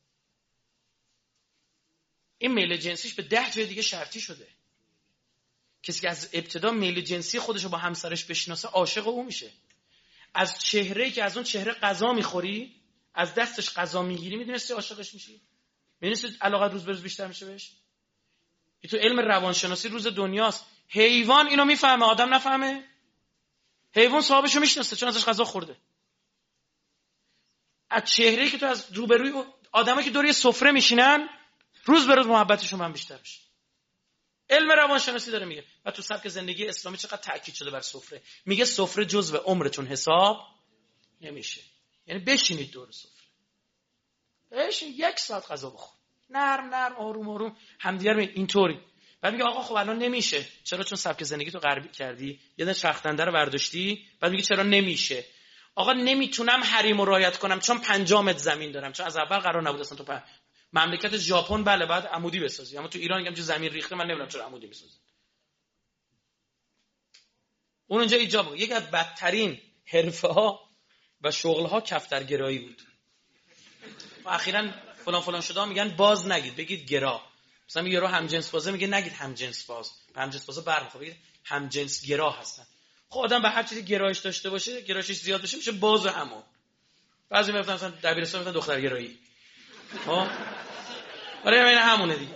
این میل جنسیش به ده جای دیگه شرطی شده. کسی که از ابتدا میل جنسی خودشو با همسرش بشناسه عاشق او میشه. از چهره‌ای که از اون چهره غذا میخوری، از دستش غذا میگیری، میدونستی عاشقش میشی؟ میدونستی علاقه روز به روز بیشتر میشه بهش؟ تو علم روانشناسی روز دنیاست. حیوان اینو میفهمه، آدم نفهمه. حیوان صاحبشو میشناسه چون ازش غذا خورده. از چهره‌ای که تو از روبروی آدمایی که دور سفره میشینن، روز به روز محبتشون من بیشتر میشه. علم روانشناسی داره میگه. و تو سبک زندگی اسلامی چقدر تاکید شده بر سفره. میگه سفره جزء عمرتون حساب نمیشه. یعنی بشینید دور سفره، بشین یک ساعت غذا بخور، نرم نرم آروم آروم همدیگر می اینطوری. بعد میگه آقا خب الان نمیشه. چرا؟ چون سبک زندگی تو غربی کردی، یه دونه شختنده رو برداشتی. بعد میگه چرا نمیشه؟ آقا نمیتونم حریم رو رعایت کنم چون پنجاه متر زمین دارم، چون از اول قرار نبود اصلا تو پ... مملکت ژاپن بله بعد عمودی بسازی، اما تو ایران میگم چه زمین ریخته، من نمیدونم چرا عمودی میسازی. اون اونجا ایجاب یک از بدترین حرفه‌ها و شغل‌ها کفترگرایی بود. و اخیراً فلان فلان شده میگن باز نگید، بگید گرا. مثلا یه رو هم جنس بازه میگه نگید هم جنس باز، هم جنس بازه برمیخوره، بگید هم جنس گرا هستن. خب آدم به هر چیزی گرایش داشته باشه، گرایشش زیاد بشه میشه باز همون. بعضی میگفتن مثلا دبیرستان میگفتن دخترگرایی. ها برای همین همونه دیگه.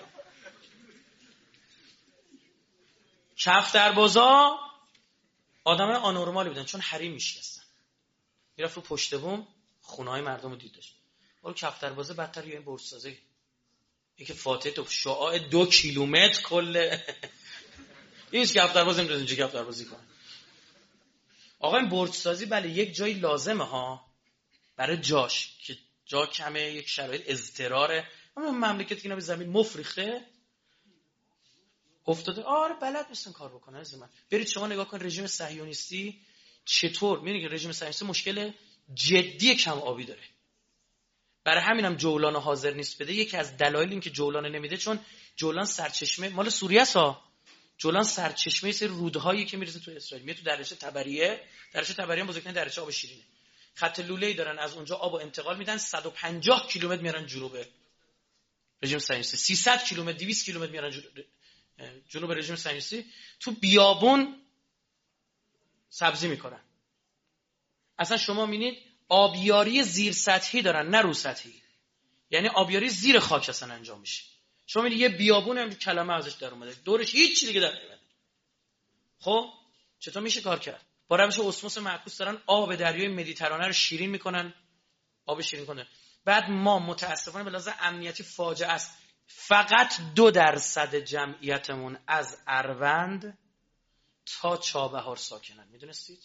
کفتربازا آدمای آنورمالی بودن چون حریم میشکستن. میرفت رو پشت بوم خونه‌های مردم رو دید داشت. اون کفتربازه بدتر یا این برج‌سازی. یکی فاتحه تو شعاع دو کیلومتر کل این کفترباز نمی‌تونه اینجوری کفتربازی کنه. آقا این برج‌سازی بله یک جایی لازمه ها برای جاش که جا کمه، یک شرایط اضطراره. اما مملکتی که اینا به زمین مفریخته افتاده. آره بلد نیستن کار بکنن. از من برید شما نگاه کن رژیم صهیونیستی چطور. می‌بینید که رژیم صهیونیستی مشکل جدی کم آبی داره. برای همینم جولان حاضر نیست بده. یکی از دلایل این که جولان نمیده چون جولان سرچشمه مال سوریه است ها. جولان سرچشمه سری رودهایی که میرسه تو اسرائیل، میاد تو دریاچه تبریه. دریاچه تبریه بزرگترین دریاچه آب شیرینه. خط لوله‌ای دارن از اونجا آبو انتقال میدن، صد و پنجاه کیلومتر میارن جنوب رژیم صهیونیستی، سیصد کیلومتر دویست کیلومتر میارن جنوب رژیم صهیونیستی. تو بیابون سبزی میکنن. اصلا شما میبینید آبیاری زیر سطحی دارن نه رو سطحی، یعنی آبیاری زیر خاک اصلا انجام میشه. شما میبینید یه بیابون هم کلمه ازش در اومده، دورش هیچ چیز دیگه در نمیاد. خب چطور میشه کار کرد؟ با روش اسموس معکوس دارن آب دریای مدیترانه رو شیرین میکنن، آب شیرین کنه. بعد ما متاسفانه به لحاظ امنیتی فاجعه است. فقط دو درصد جمعیتمون از اروند تا چابهار ساکنن. میدونستید؟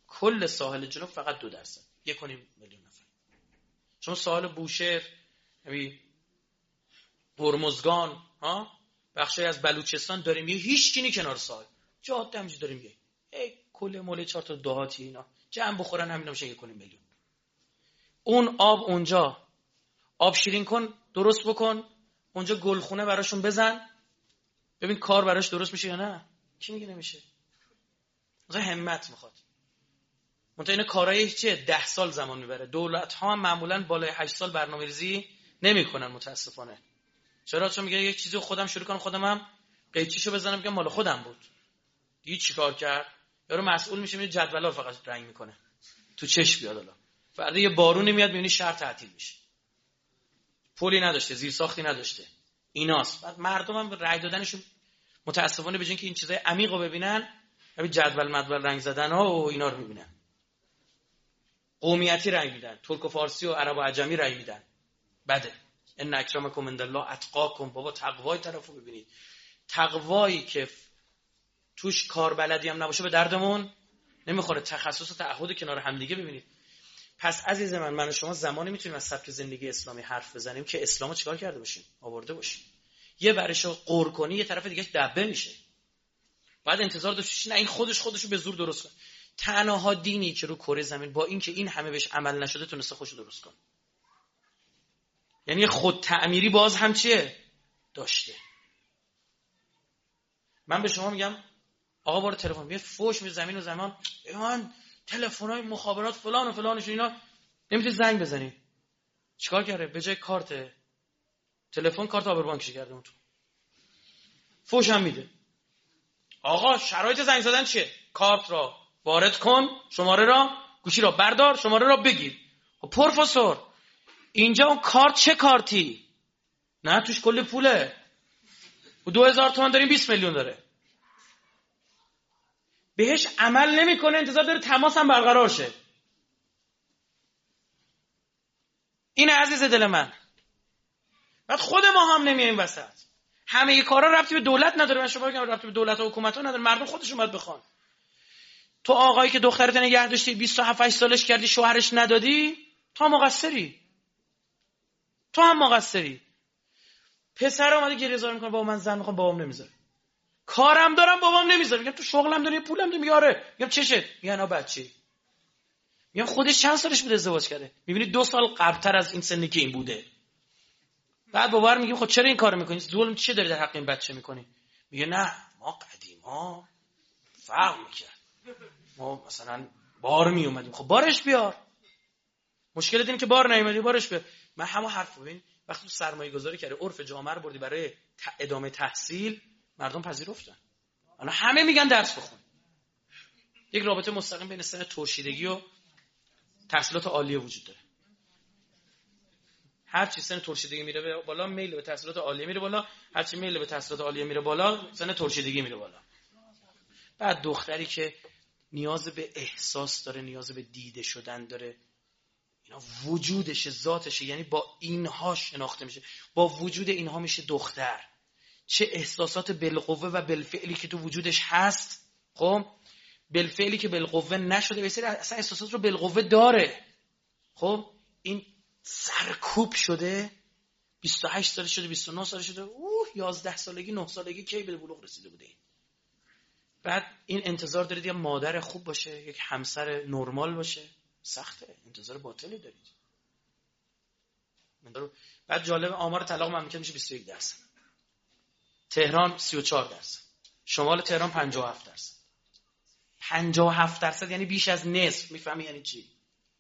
کل ساحل جنوب فقط دو درصد، یک و نیم میلیون نفر. چون ساحل بوشهر، یعنی هرمزگان، ها، بخشی از بلوچستان داریم یه هیچ کی نی کنار ساحل، جاده همینجوری داریم یه ای کل مول چهار تا دهاتی اینا جمع بخورن همینا میشه یک و نیم میلیون. اون آب اونجا آب شیرین کن، درست بکن، اونجا گلخونه براشون بزن، ببین کار براش درست میشه یا نه. کی میگه نمیشه؟ مثلا همت میخواد. منتها این کارهای چیه؟ ده سال زمان میبره. دولت ها هم معمولا بالای هشت سال برنامه‌ریزی نمیکنن متاسفانه. چرا؟ چون میگه یک چیزی خودم شروع کنم، خودم هم قیچیشو بزنم که مال خودم بود. دیگه چیکار کرد؟ یارو مسئول میشه، میره جدولا فقط رنگ میکنه تو چش بیاد. حالا فردا یه بارونی میاد میبینی شهر تعطیل میشه، پلی نداشته، زیر ساختی نداشته، ایناست. بعد مردم هم رای دادنشون متاسفانه به جای اینکه این چیزای عمیقو ببینن، همین جدول مدول رنگ زدن ها و اینا رو میبینن. قومیتی رنگ میدن، ترک و فارسی و عرب و عجمی رنگ میدن. بده. ان اکرمکم عندالله اتقاکم. بابا تقوای طرفو ببینید. تقوایی که توش کار بلدی هم نباشه به دردمون نمیخوره. تخصص و تعهد کنار هم دیگه ببینید. پس عزیز من، من و شما زمانی میتونیم از سبک زندگی اسلامی حرف بزنیم که اسلامو چیکار کرده باشیم؟ آورده باشیم. یه ورشو قور کنی یه طرف دیگه دبه میشه. بعد انتظار داشت نه این خودش خودشو به زور درست کنه. تنها دینی که رو کره زمین با این که این همه بهش عمل نشده تونسته خوشو درست کنه. یعنی خود تعمیری باز هم چیه؟ داشته. من به شما میگم آقا برو تلفن بیاد فوش می زمین و زمان من تلفن‌های مخابرات فلان و فلانش اینا نمیتونی زنگ بزنی. چیکار کرده؟ به جای کارت تلفن کارت آبربانکش کرده اون تو. فوش هم میده. آقا شرایط زنگ زدن چیه؟ کارت را وارد کن، شماره را، گوشی را بردار، شماره را بگیر. پروفسور اینجا اون کارت چه کارتی؟ نه توش کلی پوله. و دو هزار تومان داریم بیست میلیون داره. بهش عمل نمیکنه، انتظار داره تماس هم برقرار شه. این عزیز دل من. بعد خود ما هم نمیایم وسط. همه ی کارا ربطی به دولت نداره. من شما بگم ربطی به دولت و حکومت ها نداره. مردم خودشون باید بخوان. تو آقایی که دخترت نگه داشتی بیست و هفت سالش کردی شوهرش ندادی، تو هم مقصری. تو هم مقصری. پسر اومده گریه زار میکنه بابا من زن میخوام، بابام نمیذاره. کارم دارم بابام نمیذاره. میگم تو شغلم داری، پولم داری. میگه آره. میگم چشه؟ میگه نه بچه‌ای. میگم خودش چند سالش بوده ازدواج کرده؟ میبینی دو سال قبلتر از این سنی که این بوده. بعد بابا میگیم خب چرا این کارو میکنی؟ ظلم چی داری در حق این بچه میکنی؟ میگه نه ما قدیما فرق میکرد، ما مثلا بار میومدیم. خب بارش بیار. مشکلت اینه که بار نیومدی، بارش بیار. من همون حرفو ببین وقتی تو سرمایه گذاری کردی عرف جامعه رو بردی برای ادامه تحصیل، مردم پذیرفتن. الان همه میگن درس بخون. یک رابطه مستقیم بین سن ترشیدگی و تحصیلات عالیه وجود داره. هر چی سن ترشیدگی میره بالا، میل به تحصیلات عالیه میره بالا. هر چی میل به تحصیلات عالیه میره بالا، سن ترشیدگی میره بالا. بعد دختری که نیاز به احساس داره، نیاز به دیده شدن داره، اینا وجودشه، ذاتشه، یعنی با اینها شناخته میشه. با وجود اینها میشه دختر. چه احساسات بالقوه و بالفعلی که تو وجودش هست، خب بالفعلی که بالقوه نشده، بسیار اصلا احساسات رو بالقوه داره. خب این سرکوب شده، بیست و هشت سالش شده، بیست و نه سالش شده، اوه یازده سالگی نه سالگی کی به بلوغ رسیده بوده این. بعد این انتظار دارید یه مادر خوب باشه، یک همسر نرمال باشه. سخته. انتظار باطلی دارید. بعد جالب آمار طلاق مملکت میشه بیست و یک درصد. تهران سی و چهار درصد. شمال تهران پنجاه و هفت درصد. پنجاه و هفت درصد یعنی بیش از نصف. میفهمی یعنی چی؟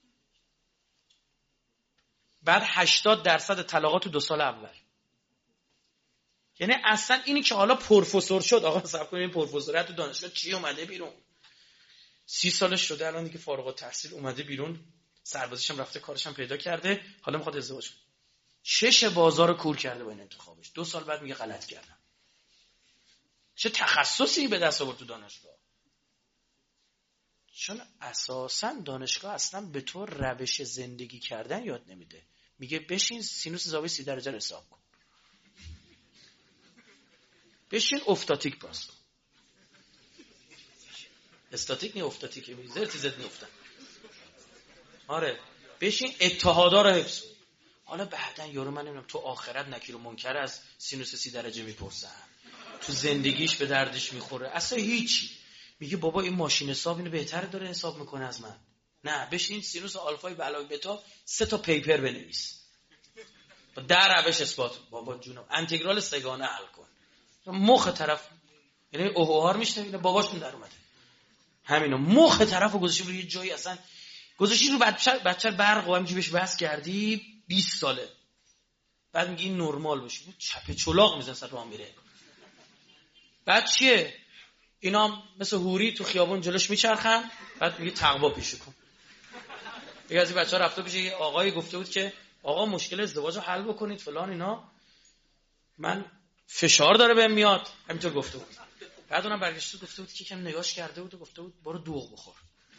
بعد هشتاد درصد طلاقات تو دو سال اول. یعنی اصلا اینی که حالا پروفسور شد، آقا صبر کنید، پروفسوریت تو دانشگاه چی اومده بیرون؟ سی سالش شده الان دیگه، فارغ التحصیل اومده بیرون، سربازیش هم رفته، کارش هم پیدا کرده، حالا میخواد ازدواج کنه. شش بازار کور کرده با این انتخابش. دو سال بعد میگه غلط کردم. چه تخصصی به دست آورد تو دانشگاه؟ چون اساساً دانشگاه اصلا به تو روش زندگی کردن یاد نمیده. میگه بشین سینوس زاویه سی درجه رو حساب کن. بشین افتاتیک باز کن. استاتیک نی افتاتیک میذاره تیزت میافتن. آره بشین اتحادا رو حفظ. حالا بعدن یارو من نمیدونم تو آخرت نکیر و منکر از سینوس سی درجه میپرسن، تو زندگیش به دردش میخوره، اصلا هیچی. میگه بابا این ماشین حساب اینو بهتره داره حساب میکنه از من. نه بشین سینوس آلفای به علاوه بتا سه تا پیپر بنویس با در روش اثبات. بابا جونم انتگرال سگانه حل کن. مخ طرف یعنی اوهوهار میشنه باباشون در اومده. همینو مخ طرفو گذاشتی رو یه جایی، اصلا گذاشتی رو بچه بچه برق و همینجوری بهش بس کردی بیست ساله. بعد میگی این نرمال باشه، چپه چلاق میزنه سر راه میره. بعد چیه؟ اینا مثل هوری تو خیابون جلوش میچرخن، بعد میگه تقوا پیشه کن. یکی از این بچه‌ها رفته پیش یه آقایی گفته بود که آقا مشکل ازدواج رو حل بکنید فلان اینا، من فشار داره بهم میاد، همینطور گفته بود. بعد اونم برگشته گفته بود که کم نگاش کرده بود و گفته بود برو دوغ بخور.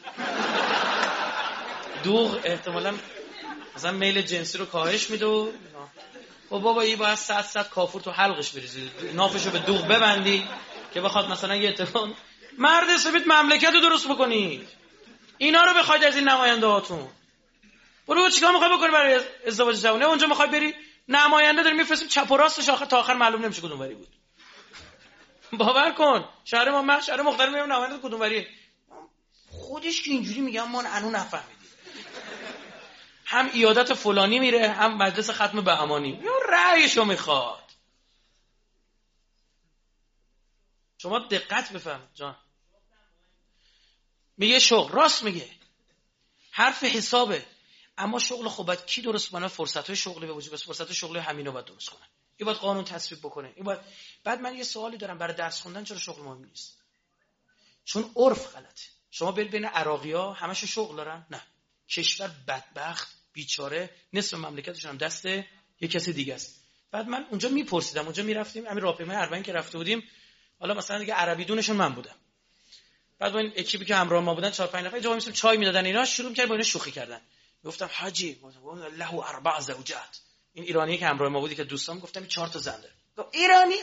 دوغ احتمالاً مثلا میل جنسی رو کاهش میده و خب بابا این باید صد صد کافور تو حلقش بریزی، نافشو به دوغ ببندی که بخواد مثلا یه اتفاق. مرد سفید مملکت رو درست بکنید، اینا رو بخواید از این نماینده هاتون. برو چیکار میخوای بکنی برای ازدواج جوانی؟ اونجا میخوای بری نماینده داریم میفرستیم چپ و راستش آخر تا آخر معلوم نمیشه کدوم وری بود. باور کن شهر ما مخ شهر مختلف میام نماینده کدوم وریه، خودش که اینجوری میگم ما انو نفهمیدیم. هم عیادت فلانی میره هم مجلس ختم بهمانی، یا رأیشو میخواد. شما دقت بفهم جان. میگه شغل راست میگه، حرف حسابه، اما شغل خب باید کی درست کنه؟ فرصت‌های شغلی به وجود، بس فرصت‌های شغلی همینو باید درست کنه. این باید قانون تصویب بکنه. این باید. بعد من یه سوالی دارم، برای درس خوندن چرا شغل مهم نیست؟ چون عرف غلطه. شما برید بین عراقی‌ها همشون شغل دارن؟ نه. کشور بدبخت بیچاره نصف مملکتشون هم دست یه کسی دیگه است. بعد من اونجا میپرسیدم، اونجا میرفتیم همین راهپیمای اربعین که رفته بودیم، حالا مثلا دیگه عربی دونشون من بودم. بعد با این اکیپی که همراه ما بودن چهار پنج نفر جا می‌شیم چای میدادن، اینا شروع کردن با اینا شوخی کردن. گفتم حاجی له اربع زوجات. این ایرانی که همراه ما بودی که دوستام گفتم چهار تا زن داره. گفت ایرانی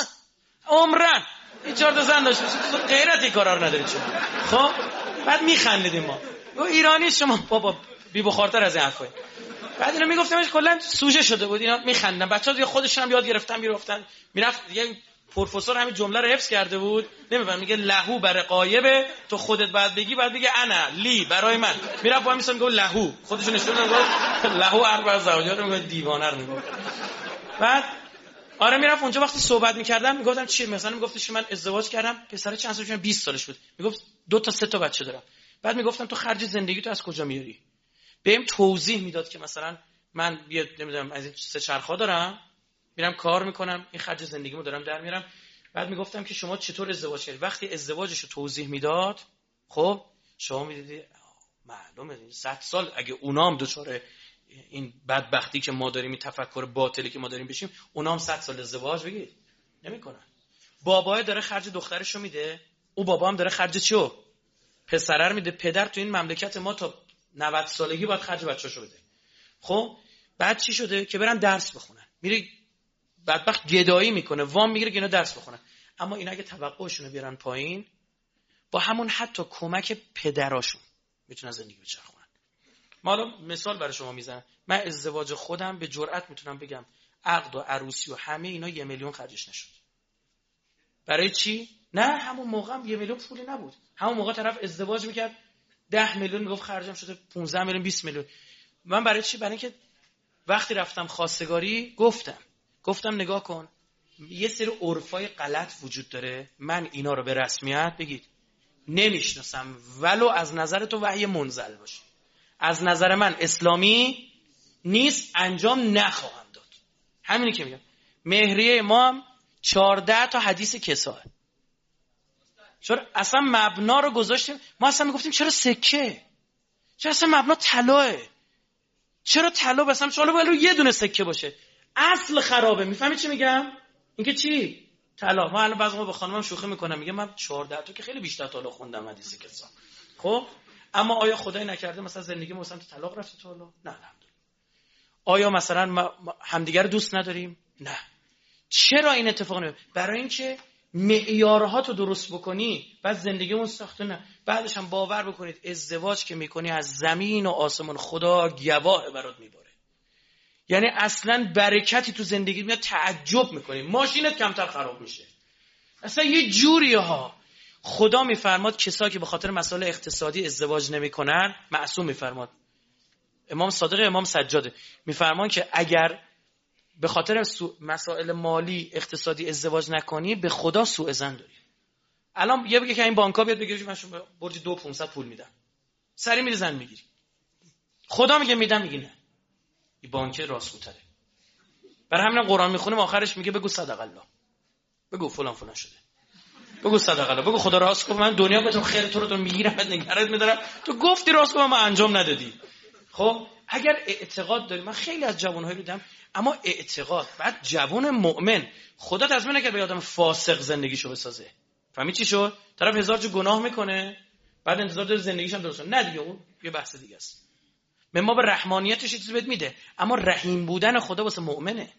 عمرن این چهار تا زن داشت، غیرتی کارا نداری چون. خب بعد میخندیدیم ما. گفت ایرانی شما بابا بی بخارتر از این حرفای. بعد اینا میگفتمش کلا سوژه شده بود، اینا میخندن. بچه‌ها دیگه خودشون هم یاد گرفتن میرفتن میرفت دیگه. پروفسور همین جمله رو حفظ کرده بود، نمی‌فهم میگه لهو برای غایبه، تو خودت بعد بگی بعد بگه انا لی برای من. میرفت با میسن گفت لهو، خودشون نشون دادن گفت لهو اربع زوجات، میگه دیوانه رو میگفت. بعد آره میرفت اونجا وقتی صحبت می‌کردم میگفتم چی، مثلا میگفتش من ازدواج کردم، پسر چند سالشه بیست سالش بود، میگفت دو تا سه تا بچه دارم. بعد میگفتم تو خرج زندگی تو از کجا میاری؟ بهم توضیح میداد که مثلا من یه نمیدونم از این سه چرخا دارم، میرم کار میکنم، این خرج زندگیمو دارم در میارم. بعد میگفتم که شما چطور ازدواج کردید؟ وقتی ازدواجشو توضیح میداد، خب شما میدیدی معلومه صد سال اگه اونام دوچاره این بدبختی که ما داریم، این تفکر باطلی که ما داریم بشیم، اونام صد سال ازدواج بگید نمیکنن. بابا داره خرج دخترشو میده، او بابا هم داره خرج چیو؟ پسره رو میده. پدر تو این مملکت ما تا نود سالگی باید خرج بچه‌شو بده. خب بعد چی شده که برن درس بخونن؟ میره بدبخت گدایی میکنه، وام میگیره که اینا درس بخونن. اما اینا اگه توقعشون رو بیارن پایین، با همون حتی کمک پدراشون میتونن زندگی بچرخونن. ما حالا مثال برای شما میزنم. من ازدواج خودم به جرئت میتونم بگم عقد و عروسی و همه اینا یه میلیون خرجش نشد. برای چی؟ نه همون موقع هم یه میلیون پولی نبود. همون موقع طرف ازدواج میکرد ده میلیون میگفت خرجم شده پانزده میلیون بیست میلیون. من برای چی؟ برای اینکه وقتی رفتم خواستگاری گفتم گفتم نگاه کن یه سری عرفای غلط وجود داره، من اینا رو به رسمیت بگید نمیشناسم، ولو از نظر تو وحی منزل باشه، از نظر من اسلامی نیست، انجام نخواهم داد. همینی که میگم. مهریه امام چهارده تا حدیث کسا، چرا اصلا مبنا رو گذاشتیم. ما اصلا میگفتیم چرا سکه، چرا اصلا مبنا طلاه، چرا طلا بسام چاله ولو یه دونه سکه باشه، اصل خرابه. میفهمی چی میگم؟ اینکه چی طلا. ما الان بعضی موقع با خانمم شوخی میکنم، میگم من چهارده تا که خیلی بیشتر طلا خوندم حدیث کسا. خب اما آیا خدای نکرده مثلا زندگی ما مثلا طلاق رفته طلا؟ نه الحمدلله. آیا مثلا ما همدیگر رو دوست نداریم؟ نه. چرا این اتفاق میفته؟ برای اینکه معیارهاتو درست بکنی، بعد زندگیمون ساخته نه. بعدش هم باور بکنید ازدواج که میکنی از زمین و آسمان خدا گواه برات میباره. یعنی اصلا برکتی تو زندگی میاد، تعجب میکنی، ماشینت کمتر خراب میشه. اصلا یه جوریه ها. خدا میفرماد کسایی که به خاطر مسائل اقتصادی ازدواج نمیکنن، معصوم میفرماد، امام صادق امام سجاده میفرمان که اگر به خاطر مسائل مالی اقتصادی ازدواج نکنی به خدا سوء ظن داری. الان یه بگه که این بانک‌ها بیاد بگه من شما برج دو پانصد پول میدم، سری میری زن میگیری. خدا میگه میدم، میگی نه، این بانک راستگوتره. برای همین قرآن میخونیم آخرش میگه بگو صدق الله، بگو فلان فلان شده، بگو صدق الله، بگو خدا راست گفت، من دنیا بهتون خیر تو رو میگیرم، بعد نگرت میدارم، تو گفتی راست گفت، ما انجام ندادی. خب اگر اعتقاد داری، من خیلی از جوان‌ها رو دیدم، اما اعتقاد، بعد جوان مؤمن خدا تضمین نکرد به آدم فاسق زندگیشو بسازه. فهمی چی شد؟ طرف هزار جو گناه میکنه، بعد انتظار داره زندگیش هم درست کنه. نه دیگه، اون یه بحث دیگه است. به ما به رحمانیتش چیزی بهت میده، اما رحیم بودن خدا واسه مؤمنه.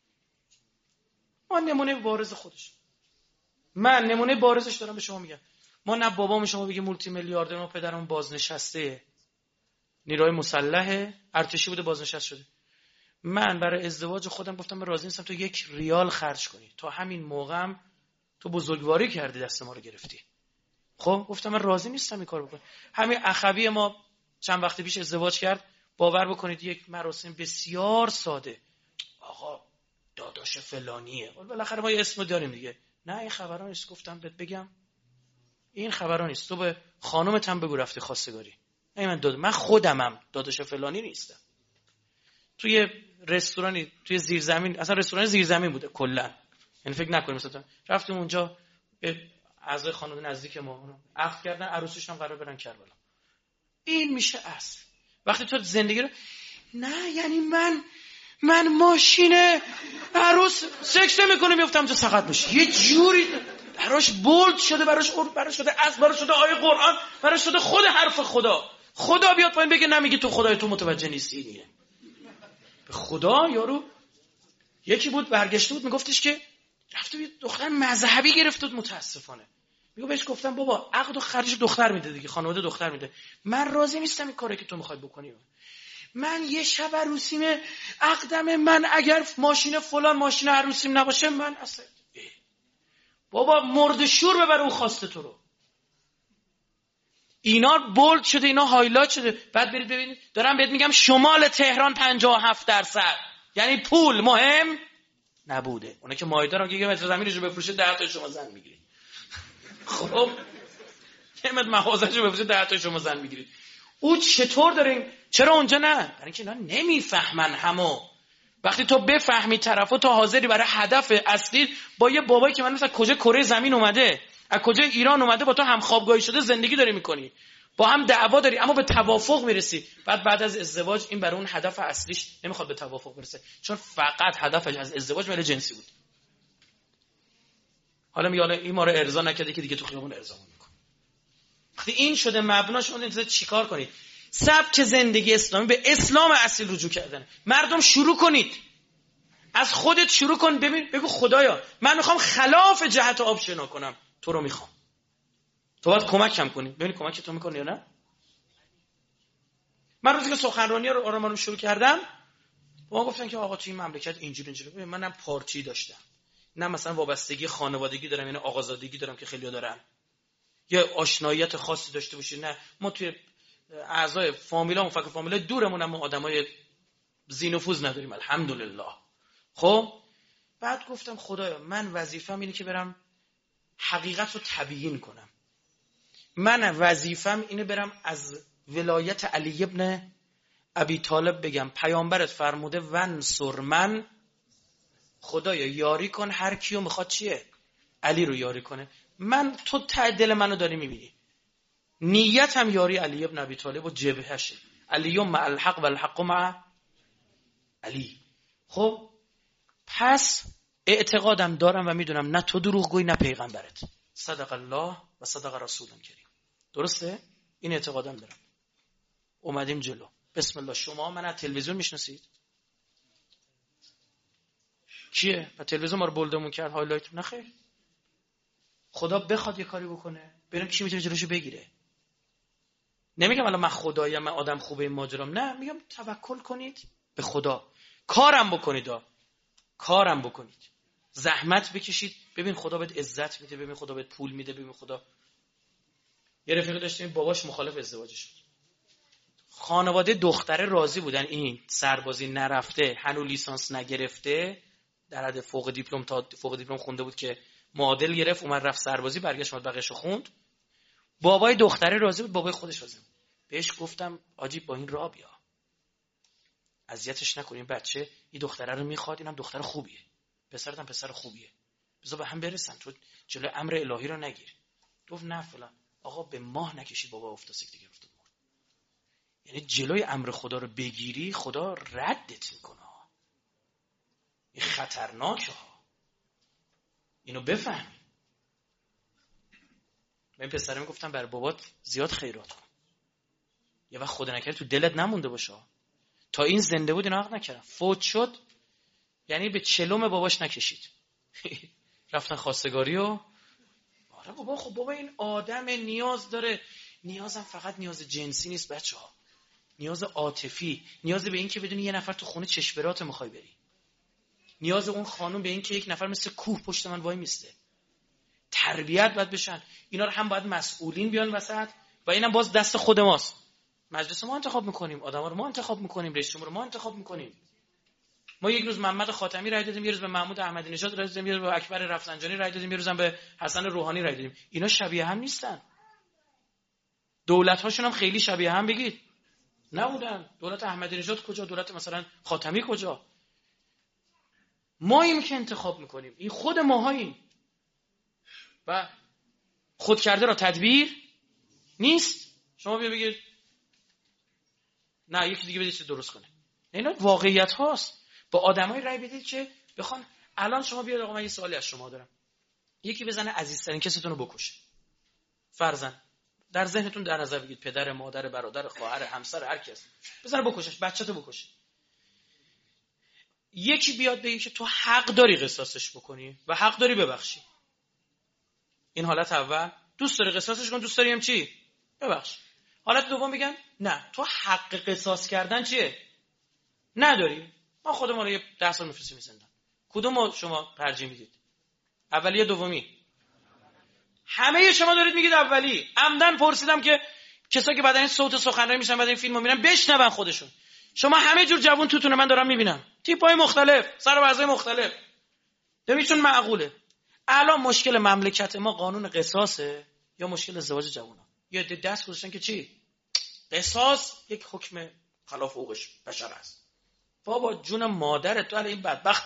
ما نمونه بارز خودش، من نمونه بارزش دارم به شما میگم. ما نه بابام شما بگه مولتی میلیاردر، ما پدرم بازنشسته نیروی مسلح ارتشی بوده، بازنشسته شده. من برای ازدواج خودم گفتم من راضی نیستم تو یک ریال خرج کنی، تا همین موقعم تو بزرگواری کردی، دست ما رو گرفتی. خب گفتم من راضی نیستم این کارو بکنم. همین اخوی ما چند وقت پیش ازدواج کرد، باور بکنید یک مراسم بسیار ساده. آقا داداش فلانیه، بالاخره ما یه اسم داریم دیگه. نه این خبرا نیست. گفتم بهت بگم این خبرا نیست، تو به خانومت هم بگو رفتی خواستگاری. نه من داد من خودمم داداش فلانی نیستم. توی رستورانی توی زیرزمین، اصلا رستوران زیرزمین بوده کلا، یعنی فکر نکنیم مثلا رفتیم اونجا به اعضای خانواده نزدیک ما عقد کردن، عروسیش هم قرار برن کربلا. این میشه اصل. وقتی تو زندگی رو نه، یعنی من من ماشین عروس سکس نمی‌کنه میافتم تو سقط میشه، یه جوری براش بولد شده، براش براش شده از براش شده آیه قرآن، براش شده خود حرف خدا. خدا بیاد پایین بگه نمیگی تو خدای تو متوجه نیستی. دیگه به خدا یارو یکی بود برگشته بود میگفتش که رفته بود دختر مذهبی گرفته بود، متاسفانه میگه بهش گفتم بابا عقد و خرج دختر میده دیگه، خانواده دختر میده، من راضی نیستم این کاری که تو میخوای بکنی. من یه شب عروسیم، عقدم، من اگر ماشین فلان ماشین عروسیم نباشه من اصلا بابا مرد شور ببر اون خواسته تو رو. اینا بولد شده، اینا هایلایت شده. بعد برید ببینید دارم بهت میگم شمال تهران پنجاه و هفت درصد، یعنی پول مهم نبوده. اونه که مایده رو که متر زمینش رو بفروشه ده تا شما زن میگیرید. خب یه متر مغازه‌اش رو بفروشه ده تا شما زن میگیرید. او چطور دارین؟ چرا اونجا نه؟ برای اینکه اینا نمیفهمن. همو وقتی تو بفهمی طرفو، تو حاضری برای هدف اصلی با یه بابایی که من مثلا کجا کره زمین اومده، از کجا ایران اومده، با تو هم خوابگاهی شده زندگی داری میکنی، با هم دعوا داری، اما به توافق میرسی. بعد بعد از ازدواج این برای اون هدف اصلیش نمیخواد به توافق برسه، چون فقط هدفش از ازدواج میل جنسی بود. حالا میگه این ما رو ارضا نکرده که دیگه تو خیابون ارضا میکنه. وقتی این شده مبناش، اون انتظار چیکار کنید؟ سبک زندگی اسلامی به اسلام اصیل رجوع کردن. مردم شروع کنید، از خودت شروع کن. ببین بگو خدایا من میخوام خلاف جهت آب شنا کنم، تو رو میخوام، تو باید کمکم کنی. ببین کمک تو میکنی یا نه. من روزی که سخنرانی رو آرامانم شروع کردم، ما گفتن که آقا تو این مملکت اینجوری اینجوری. ببین منم پارتی داشتم، نه مثلا وابستگی خانوادگی دارم، یعنی آقازادگی دارم که خیلی‌ها دارن، یا آشناییت خاصی داشته باشی. نه، ما توی اعضای فامیلامون، فقط فامیلای دورمون، هم آدمای ذی‌نفوذ نداریم الحمدلله. خب بعد گفتم خدایا من وظیفه‌م اینه که برم حقیقت رو تبیین کنم. من وظیفه‌م اینه برم از ولایت علی ابن ابی طالب بگم پیامبرت فرموده ونصر من، خدایا یاری کن هر کیو میخواد چیه؟ علی رو یاری کنه. من تو ته دل منو داری میبینی، نیتم یاری علی ابن ابی طالب و جبهشه. علی مع الحق و الحق مع علی. خب پس اعتقادم دارم و میدونم نه تو دروغگویی نه پیغمبرت. صدق الله و صدق رسول کریم. درسته؟ این اعتقادم دارم. اومدیم جلو. بسم الله. شما من از تلویزیون میشناسید؟ کیه؟ و تلویزیون ما رو بولدمون کرد هایلایت؟ نه خیر. خدا بخواد یه کاری بکنه ببینم کی میتونه جلوشو بگیره. نمیگم الان من خدایم، من آدم خوبه این ماجرام، نه، میگم توکل کنید به خدا، کارم بکنید، کارم بکنید، زحمت بکشید، ببین خدا بهت عزت میده، ببین خدا بهت پول میده، ببین خدا. یه رفیق داشتیم باباش مخالف ازدواجش بود، خانواده دختره راضی بودن این سربازی نرفته، هنوز لیسانس نگرفته، در حد فوق دیپلم تا فوق دیپلم خونده بود که معادل گرفت، اومد رفت سربازی، برگشت اومد بقیه‌شو خوند. بابای دختره راضی بود، بابای خودش راضی بود. بهش گفتم آجی با این راه بیا، اذیتش نکنین، بچه این دختره رو میخواد، اینم دختر خوبیه، پسرت هم پسر خوبیه، بذار به هم برسن، تو جلوی امر الهی رو نگیر. گفت نه فلان. آقا به ماه نکشید بابا افتاد سکته گرفت. یعنی جلوی امر خدا رو بگیری خدا ردت میکنه. این خطرناکه ها، اینو بفهمی. من این پسرم گفتم بر بابات زیاد خیرات کن، یه وقت خدا نکرد تو دلت نمونده باشه. تا این زنده بود اینا حق نکردم، فوت شد یعنی به چلم باباش نکشید. رفتن خواستگاری و آره بابا، خب بابا این آدم نیاز داره، نیازم فقط نیاز جنسی نیست بچه ها، نیاز عاطفی، نیاز به این که بدونی یه نفر تو خونه چشم میخوای بری، نیاز اون خانم به این که یک نفر مثل کوه پشت من وای میسته. تربیت باید بشن اینا رو، هم باید مسئولین بیان وسط و اینم باز دست خود ماست. مجلس ما انتخاب میکنیم، آدما رو ما انتخاب میکنیم، رئیس جمهور رو ما انتخاب میکنیم. ما یک روز محمد خاتمی رای دادیم، یه روز به محمود احمدی نژاد رای دادیم، یه روز به اکبر رفسنجانی رای دادیم، یه روز هم به حسن روحانی رای دادیم. اینا شبیه هم نیستن. دولت هاشون هم خیلی شبیه هم بگید نبودن. دولت احمدی نژاد کجا، دولت مثلا خاتمی کجا؟ ماییم که انتخاب میکنیم، این خود ماهاییم و خود کرده را تدبیر نیست. شما بیا بگید نه یکی دیگه بدید درست کنه. اینا واقعیت هاست. با آدمای رای بدید که بخوان. الان شما بیاد آقا من یه سوالی از شما دارم، یکی بزنه عزیزترین کستون رو بکشه، فرضاً در ذهنتون در نظر بگید پدر، مادر، برادر، خواهر، همسر، هر کس بزنه بکشش، بچه‌تو بکشه. یکی بیاد بگه که تو حق داری قصاصش بکنی و حق داری ببخشی. این حالت اول، دوست داری قصاصش کن، دوست داری هم چی؟ ببخش. حالت دوم بگن نه تو حق قصاص کردن چیه؟ نداری. ما خودمون رو یه ده سال میفرستیم زندان. کدوم شما ترجیح میدید؟ اولی یا دومی؟ همه شما دارید میگید اولی. عمدن پرسیدم که کسایی که بعد این صوت سخنرانی میشن بعد این فیلمو میبینن بشنون خودشون. شما همه جور جوون توتونه من دارم میبینم، تیپای مختلف، سر و وضعای مختلف. ببینید معقوله. الان مشکل مملکت ما قانون قصاصه یا مشکل ازدواج جوونا؟ یا دست گذاشتن که چی؟ قصاص یک حکم خلاف حقوقش بشر است. بابا جون مادرت، تو الان این بدبخت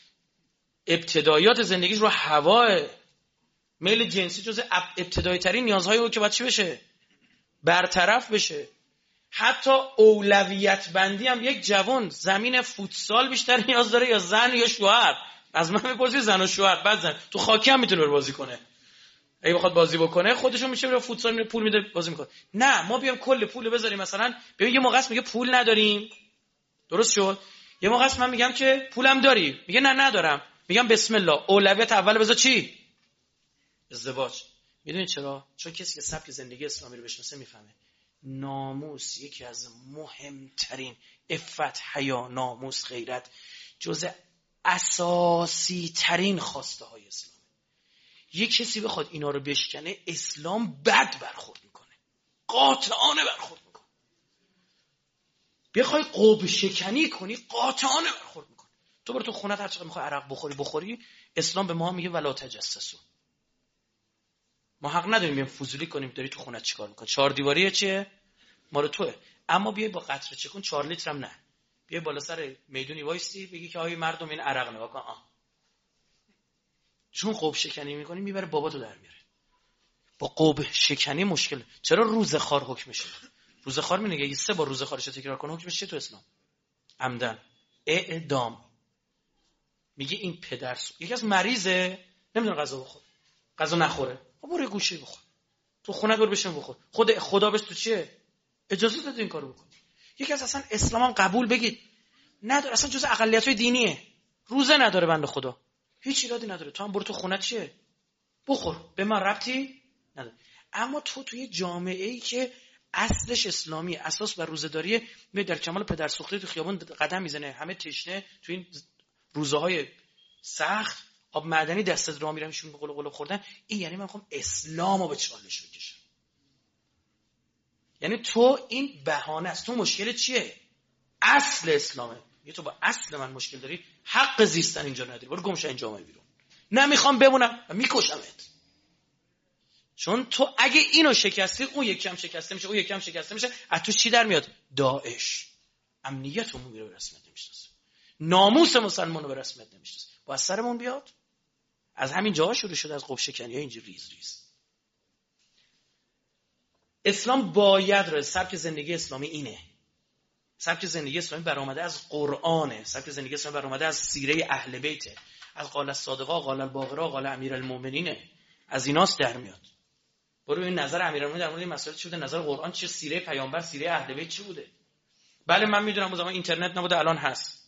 ابتداییات زندگیش رو هواه میل جنسی جز ابتدایی ترین نیازهای او که باید چی بشه؟ برطرف بشه. حتی اولویت بندی هم یک جوان زمین فوتسال بیشتر نیاز داره یا زن یا شوهر؟ از من بپرسید زن و شوهر، بعد زن تو خاکی هم میتونه بازی کنه. اگه بخواد بازی بکنه خودشون میشه میره فوتسال میره پول میده بازی میکنه. نه ما بیام کل پول بذاریم مثلا. ببین یه موقع است میگه پول نداریم، درست شد؟ یه موقع است من میگم که پولم داری، میگه نه ندارم. میگم بسم الله، اولویت اول بذار چی؟ ازدواج. میدونید چرا؟ چون کسی که سبک زندگی اسلامی رو بشناسه میفهمه ناموس یکی از مهمترین، عفت، حیا، ناموس، غیرت جزء اساسی ترین خواسته های اسلام. یک کسی بخواد اینا رو بشکنه اسلام بد برخورد میکنه، قاطعانه برخورد میکنه. بخوای قوب شکنی کنی قاطعانه برخورد میکنه. تو برو تو خونت هر چقدر میخوای عرق بخوری بخوری، اسلام به ما میگه ولا تجسسوا. ما حق نداریم بیم فضولی کنیم داری تو خونت چیکار میکنی. چهار دیواریه چیه؟ مال توئه. اما بیای با قطره چکون چهار لیتر هم نه. بیای بالا سر میدونی وایستی بگی که آهای مردم این عرق نگاه کن. آه. چون قوب شکنی میکنی میبره باباتو در میاره. با قوب شکنی مشکل. چرا روزخوار حکم میشه؟ روزخوار میگه اگه سه بار روزخوارش رو تکرار کنه حکمش چیه تو اسلام؟ عمدن اعدام. میگه این پدر یکی از مریضه نمیدونه غذا بخوره، غذا نخوره، برو گوشه بخور، تو خونه برو بشین بخور. خود خدا بهش تو چیه اجازه داده این کارو بکنی؟ یکی از اصلا اسلام هم قبول بگید نداره، اصلا جز اقلیت‌های دینیه، روزه نداره بنده خدا، هیچ ایرادی نداره. تو هم برو تو خونه چیه بخور، به من ربطی نداره. اما تو توی جامعه ای که اصلش اسلامی، اساس بر روزه‌داری، می در کمال پدر سوخته تو خیابون قدم میزنه، همه تشنه تو این روزهای سخت آب معدنی دستت راه میرمشون به قلوب قلوب خوردن. این یعنی من میخوام اسلامو به چالش بکشم. یعنی تو این بهانه است. تو مشکل چیه؟ اصل اسلامه. یه تو با اصل من مشکل داری، حق زیستن اینجا نداری، برو گم شو این جامعه بیرون. نمیخوام بمونم و میکشمت. چون تو اگه اینو شکستی، اون یکی هم شکسته میشه، اون یکی هم شکسته میشه. از تو چی در میاد؟ داعش. امنیتمون میره به رسمیت نمیشناسه، ناموس مسلمانو به رسمیت نمیشناسه. با سرمون بیاد. از همین جاها شروع شده، از قب شکنی ها اینجوری ریز ریز. اسلام باید رو سبک زندگی اسلامی اینه. سبک زندگی اسلامی برآمده از قرآنه. سبک زندگی اسلامی برآمده از سیره اهل بیته، از قال الصادقه، قال الباقره، قال امیرالمومنینه. از ایناست در میاد. برو این نظر امیرالمومنین در مورد این مسائل چی بوده، نظر قرآن چیه، سیره پیامبر، سیره اهل بیت چی بوده. بله من میدونم اون زمان اینترنت نبوده، الان هست.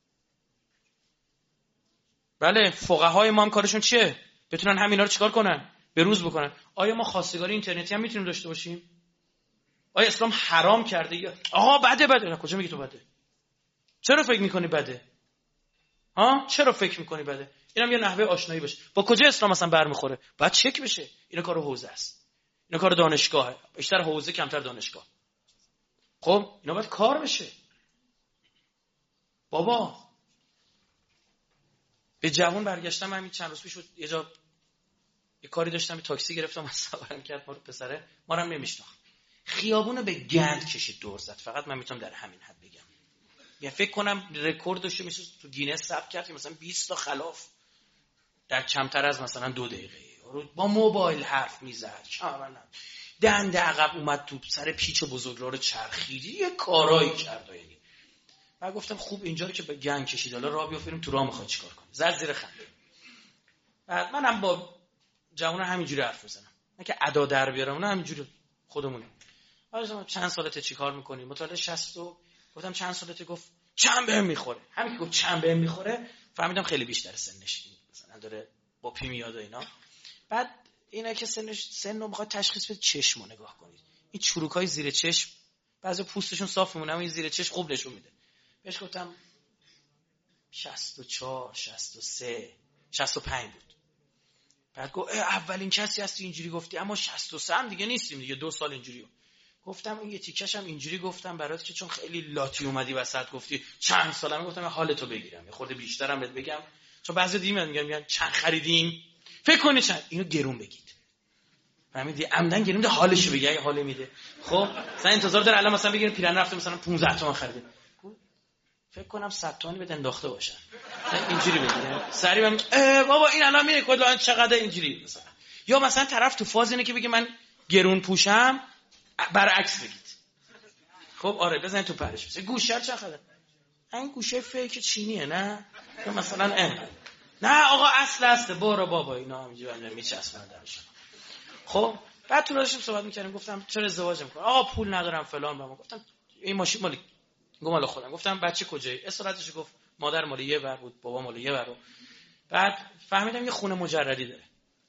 بله فقهای ما هم کارشون چیه؟ بتونن همینا رو چیکار کنن؟ به روز بکنن. آیا ما خواستگاری اینترنتی هم میتونیم داشته باشیم؟ آیا اسلام حرام کرده یا آقا بده بده؟ نه کجا میگی تو بده؟ چرا فکر میکنی بده؟ ها چرا فکر میکنی بده؟ اینم یه نحوه آشنایی باشه. با کجا اسلام اصلا برمیخوره؟ باید چک بشه. اینا کار حوزه است. اینا کار دانشگاهه. بیشتر حوزه کمتر دانشگاه. خب اینا باید کار بشه. بابا به جوان برگشتم. همین چند روز پیش بود یه جا یه کاری داشتم، یه تاکسی گرفتم، از سوارم کرد، ما رو پسره ما رو هم نمیشناخت. خیابونو به گند کشید دور زد. فقط من میتونم در همین حد بگم. یا فکر کنم رکورد داشته میشه تو گینس ثبت کرد مثلا بیست تا خلاف در کمتر از مثلا دو دقیقه با موبایل حرف میزد. چرا دنده عقب اومد تو سر پیچ بزرگراه رو چرخید، یه کارایی کرد. یعنی من گفتم خوب اینجا رو که به گند کشید، حالا راه بیافتیم تو راه میخواد چیکار کنه. زد زیر خنده. بعد منم با جوونا همینجوری حرف میزنم. من که ادا در بیارم اونا همینجوری خودمون. آخه چند سالته چیکار میکنی؟ متولد شصت. گفتم چند سالته؟ گفت چند بهم میخوره. همین که گفت چند بهم میخوره فهمیدم خیلی بیشتر سنش، مثلا داره با پی میاد و اینا. بعد اینا که سنش سنو میخواد تشخیص بده، چشمو نگاه کنید. این چروکای زیر چشم بعضی پوستشون صاف میمونه، اما این زیر چشم خوب نشون میده. بهش گفتم شصت و چهار، شصت و سه، شصت و پنج بود. بعد گفت اولین کسی هستی اینجوری گفتی، اما شصت و سه هم دیگه نیستیم دیگه، دو سال اینجوری. گفتم این یه تیکش هم اینجوری گفتم برات که چون خیلی لاتی اومدی وسط گفتی چند سالمه. گفتم حالتو بگیرم یه خورده بیشترم بهت بگم، چون بعضی دیگه میگن میگن چند خریدیم، فکر کنی چند. اینو گرون بگید. فهمیدی؟ عمدن گرون ده حالشو بگی اگه حال میده. خب مثلا انتظار داره الان مثلا بگیرن پیرن رفته مثلا پانزده تومن خریده، فکر کنم صد تومانی بهت انداخته باشن. اینجوری بگید سری من بابا این الان میره کلا چقدر اینجوری مثلا. یا مثلا طرف تو فاز اینه که بگه من گرون پوشم، برعکس بگید. خب آره بزن تو پرش بزن. گوشه چه خبره؟ این گوشه فیک چینیه نه؟ یا مثلا اه نه آقا اصل اصله برو بابا اینا همینجوری میچسبن درشون. خب بعد تو راستش صحبت میکردیم، گفتم چرا ازدواج میکنی؟ آقا پول ندارم فلان. بابا گفتم این ماشین مال گم مال خودم. گفتم بچه کجایی؟ اصالتش گفت مادر مال یه ور بود، بابا مال یه ور. بعد فهمیدم یه خونه مجردی داره.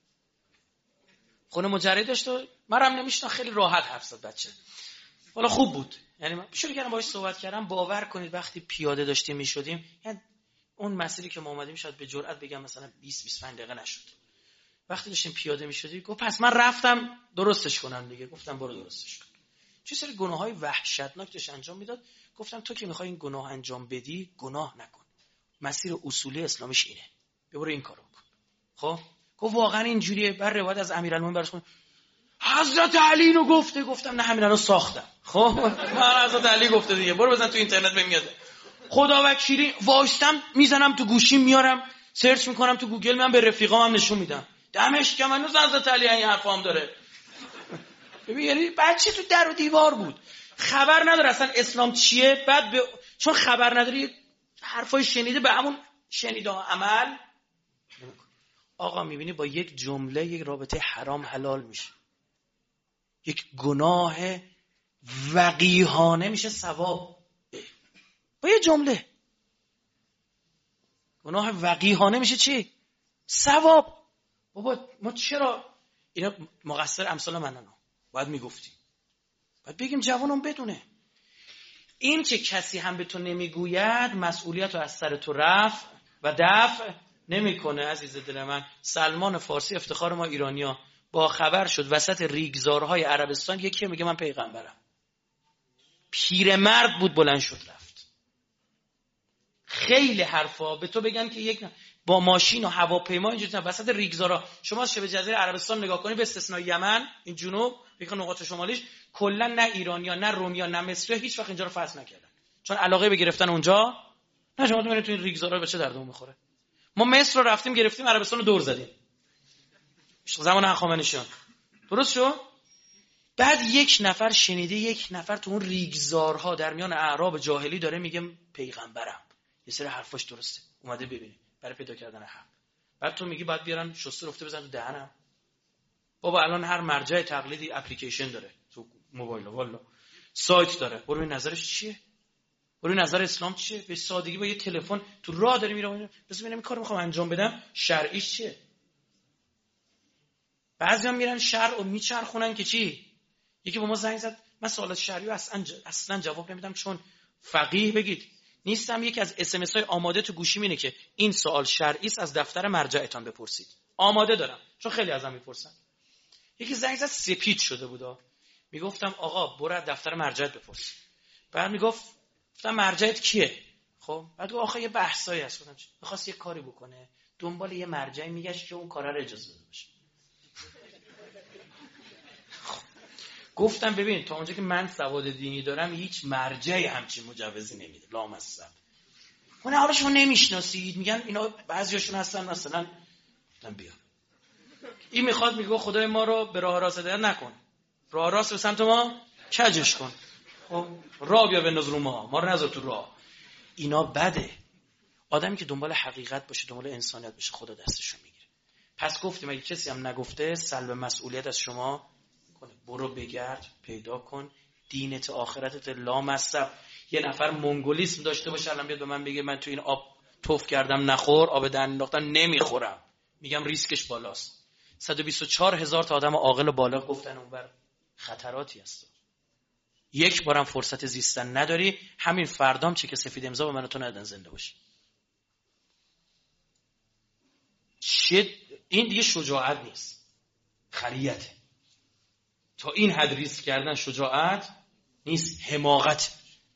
خونه مجردی داشت و منم نمیشنم، خیلی راحت حرف زد بچه. والا خوب بود. یعنی من شروع کردم باهاش صحبت کردم. باور کنید وقتی پیاده داشتیم میشدیم، یعنی اون مسیری که ما اومدیم شاید به جرئت بگم مثلا بیست بیست و پنج دقیقه نشد. وقتی داشتیم پیاده میشدیم گفت پس من رفتم درستش کنم دیگه. گفتم برو درستش کن. چه سری گناههای وحشتناک داشت انجام میداد. گفتم تو که میخوای این گناه انجام بدی گناه نکن. مسیر اصولی اسلامیش اینه. برو این کارو بکن. خب گفت واقعا اینجوریه. بر روایت از امیرالمومنین برش کن حضرت علی اینو گفته. گفتم نه همین الان ساختم. خب من حضرت علی گفته دیگه، برو بزن تو اینترنت ببین. خدا وکیلی وایستم میزنم تو گوشیم میارم سرچ میکنم تو گوگل، من به رفیقام هم نشون میدم. دمش کم هنوز حضرت علی این حرفا هم داره. ببین یعنی بچه تو در و دیوار بود، خبر نداره اصلا اسلام چیه. بعد به... چون خبر نداری حرفای شنیده به همون شنیده ها عمل. آقا میبینی با یک جمله یک رابطه حرام حلال میشه، یک گناه وقیحانه میشه ثواب. با یه جمله گناه وقیحانه میشه چی؟ ثواب. بابا ما چرا اینا مقصر امثال منن باید میگفتیم، باید بگیم جوانم بدونه این که کسی هم به تو نمیگوید مسئولیت رو از سر تو رفع و دفع نمیکنه. عزیز دل من، سلمان فارسی افتخار ما ایرانیا با خبر شد وسط ریگزارهای عربستان یکی میگه من پیغمبرم، پیرمرد بود بلند شد رفت. خیلی حرفا به تو بگن که یک با ماشین و هواپیما اینجوری وسط ریگزارا، شما شبه جزیره عربستان نگاه کنید به استثنای یمن، این جنوب یک نقاط شمالیش کلا نه ایرانیا نه رومیا نه مصری هیچ وقت اینجا رو فتح نکردن، چون علاقه به گرفتن اونجا نه. شما ببینید تو این ریگزارا به چه دردمون میخوره. ما مصر رو رفتیم گرفتیم، عربستان رو دور زدیم زمان هخامنشیان، درست شد؟ بعد یک نفر شنیده یک نفر تو اون ریگزارها در میان اعراب جاهلی داره میگه پیغمبرم، یه سری حرفاش درسته، اومده ببینید برای پیدا کردن حق. بعد تو میگی باید بیارن شسته رفته بزن تو دهنم. بابا الان هر مرجع تقلیدی اپلیکیشن داره تو موبایل، والا سایت داره، برو نظرش چیه، برو نظر اسلام چیه، به سادگی با یه تلفن تو راه داری میره بس ببینم این کارو میخوام انجام بدم شرعیش چیه. بعضیام میرن شرع و میچرخونن که چی. یکی به ما زنگ زد من سوالات شرعی رو اصلا اصلا جواب نمیدم چون فقیه بگید نیستم. یکی از اس ام اس های آماده تو گوشیم اینه که این سوال شرعی است از دفتر مرجعتان بپرسید. آماده دارم چون خیلی ازم میپرسن. یکی زنگ زد سپید شده بودا، میگفتم آقا برو از دفتر مرجعت بپرس. بعد میگفت گفتم مرجعت کیه؟ خب بعد گفت آخه یه بحثایی هست. گفتم می‌خواست یه کاری بکنه دنبال یه مرجعی میگشت که اون کارا رو اجازه بده باشه. گفتم ببین تا اونجا که من سواد دینی دارم هیچ مرجعی همچین مجوزی نمیده لامصب. اون حالا شما نمیشناسید میگن اینا بعضیاشون هستن مثلا گفتم بیا این میخواد میگه خدای ما رو به راه راست هدایت نکن، راه راست به سمت ما کجش کن، خب راه بیا بنداز رو ما ما رو نذار تو راه. اینا بده. آدمی که دنبال حقیقت باشه دنبال انسانیت باشه خدا دستشو میگیره. پس گفتیم اگه کسی هم نگفته سلب مسئولیت از شما کنه، برو بگرد پیدا کن دینت آخرتت لامصب. یه نفر منگولیسم داشته باشه الان بیاد به من بگه من تو این آب توف کردم نخور، آب دهن انداختم نمیخورم، میگم ریسکش بالاست. صد و بیست و چهار هزار تا آدم عاقل و بالغ گفتن اونور خطراتی هست. یک بارم فرصت زیستن نداری، همین فردام چه که سفید امضا به من و تو ندن زنده باشی. چه این دیگه شجاعت نیست، خریته. تا این حد ریسک کردن شجاعت نیست، حماقت.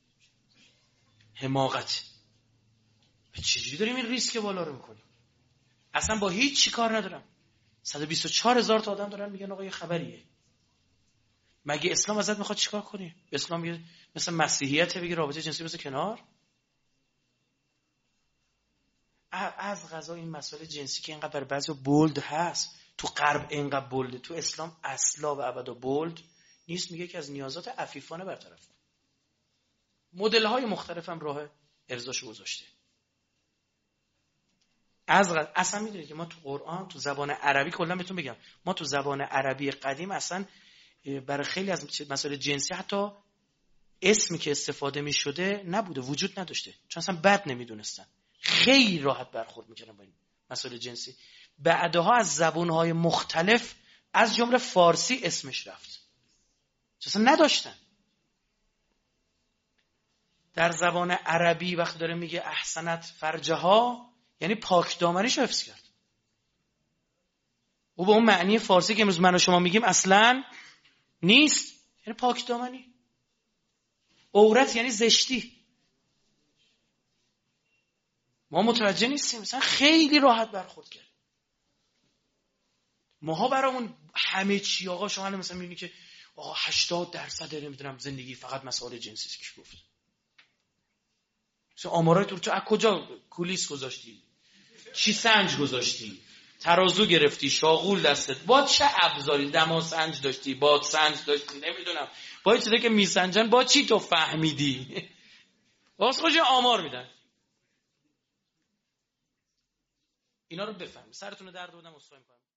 حماقت. چجوری داریم این ریسک بالا رو میکنیم؟ اصلا با هیچ چی کار ندارم. صد و بیست و چهار هزار تا آدم دارن میگن آقا یه خبریه. مگه اسلام ازت میخواد چیکار کنی؟ اسلام میگه مثل مسیحیت بگی رابطه جنسی بذار کنار. از قضا این مسئله جنسی که اینقدر برای بعضی بولد هست، تو غرب اینقدر بولده، تو اسلام اصلا و ابدا بولد نیست. میگه که از نیازات عفیفانه برطرف کن. مدل های مختلف هم راه ارضاشو گذاشته. از قضا اصلا میدونید که ما تو قرآن تو زبان عربی کلا بهتون بگم ما تو زبان عربی قدیم اصلا برای خیلی از مسائل جنسی حتی اسمی که استفاده می شده نبوده، وجود نداشته، چون اصلا بد نمیدونستن، خیلی راحت برخورد میکردن با این مسائل جنسی. بعدها از زبانهای مختلف از جمله فارسی اسمش رفت، چون اصلا نداشتن. در زبان عربی وقتی داره میگه احسنت فرجها یعنی پاک دامنیشو حفظ کرد. او به اون معنی فارسی که امروز من و شما میگیم اصلا نیست، یعنی پاک دامنی. عورت یعنی زشتی. ما متوجه نیستیم، مثلا خیلی راحت برخورد کرد. ماها برامون همه چی آقا شما الان مثلا میبینی که آقا هشتاد درصد نمیدونم زندگی فقط مسائل جنسی است که گفت. مثلا آمارای تو تو از کجا کولیس گذاشتی؟ چی سنج گذاشتی؟ ترازو گرفتی، شاغول دستت، با چه ابزاری؟ دما سنج داشتی، باد سنج داشتی، نمیدونم با چیزی که میسنجن با چی تو فهمیدی؟ واسه خودش آمار میدن. اینا رو بفهم. سرتون رو درد بودم، عذرخواهی میکنم.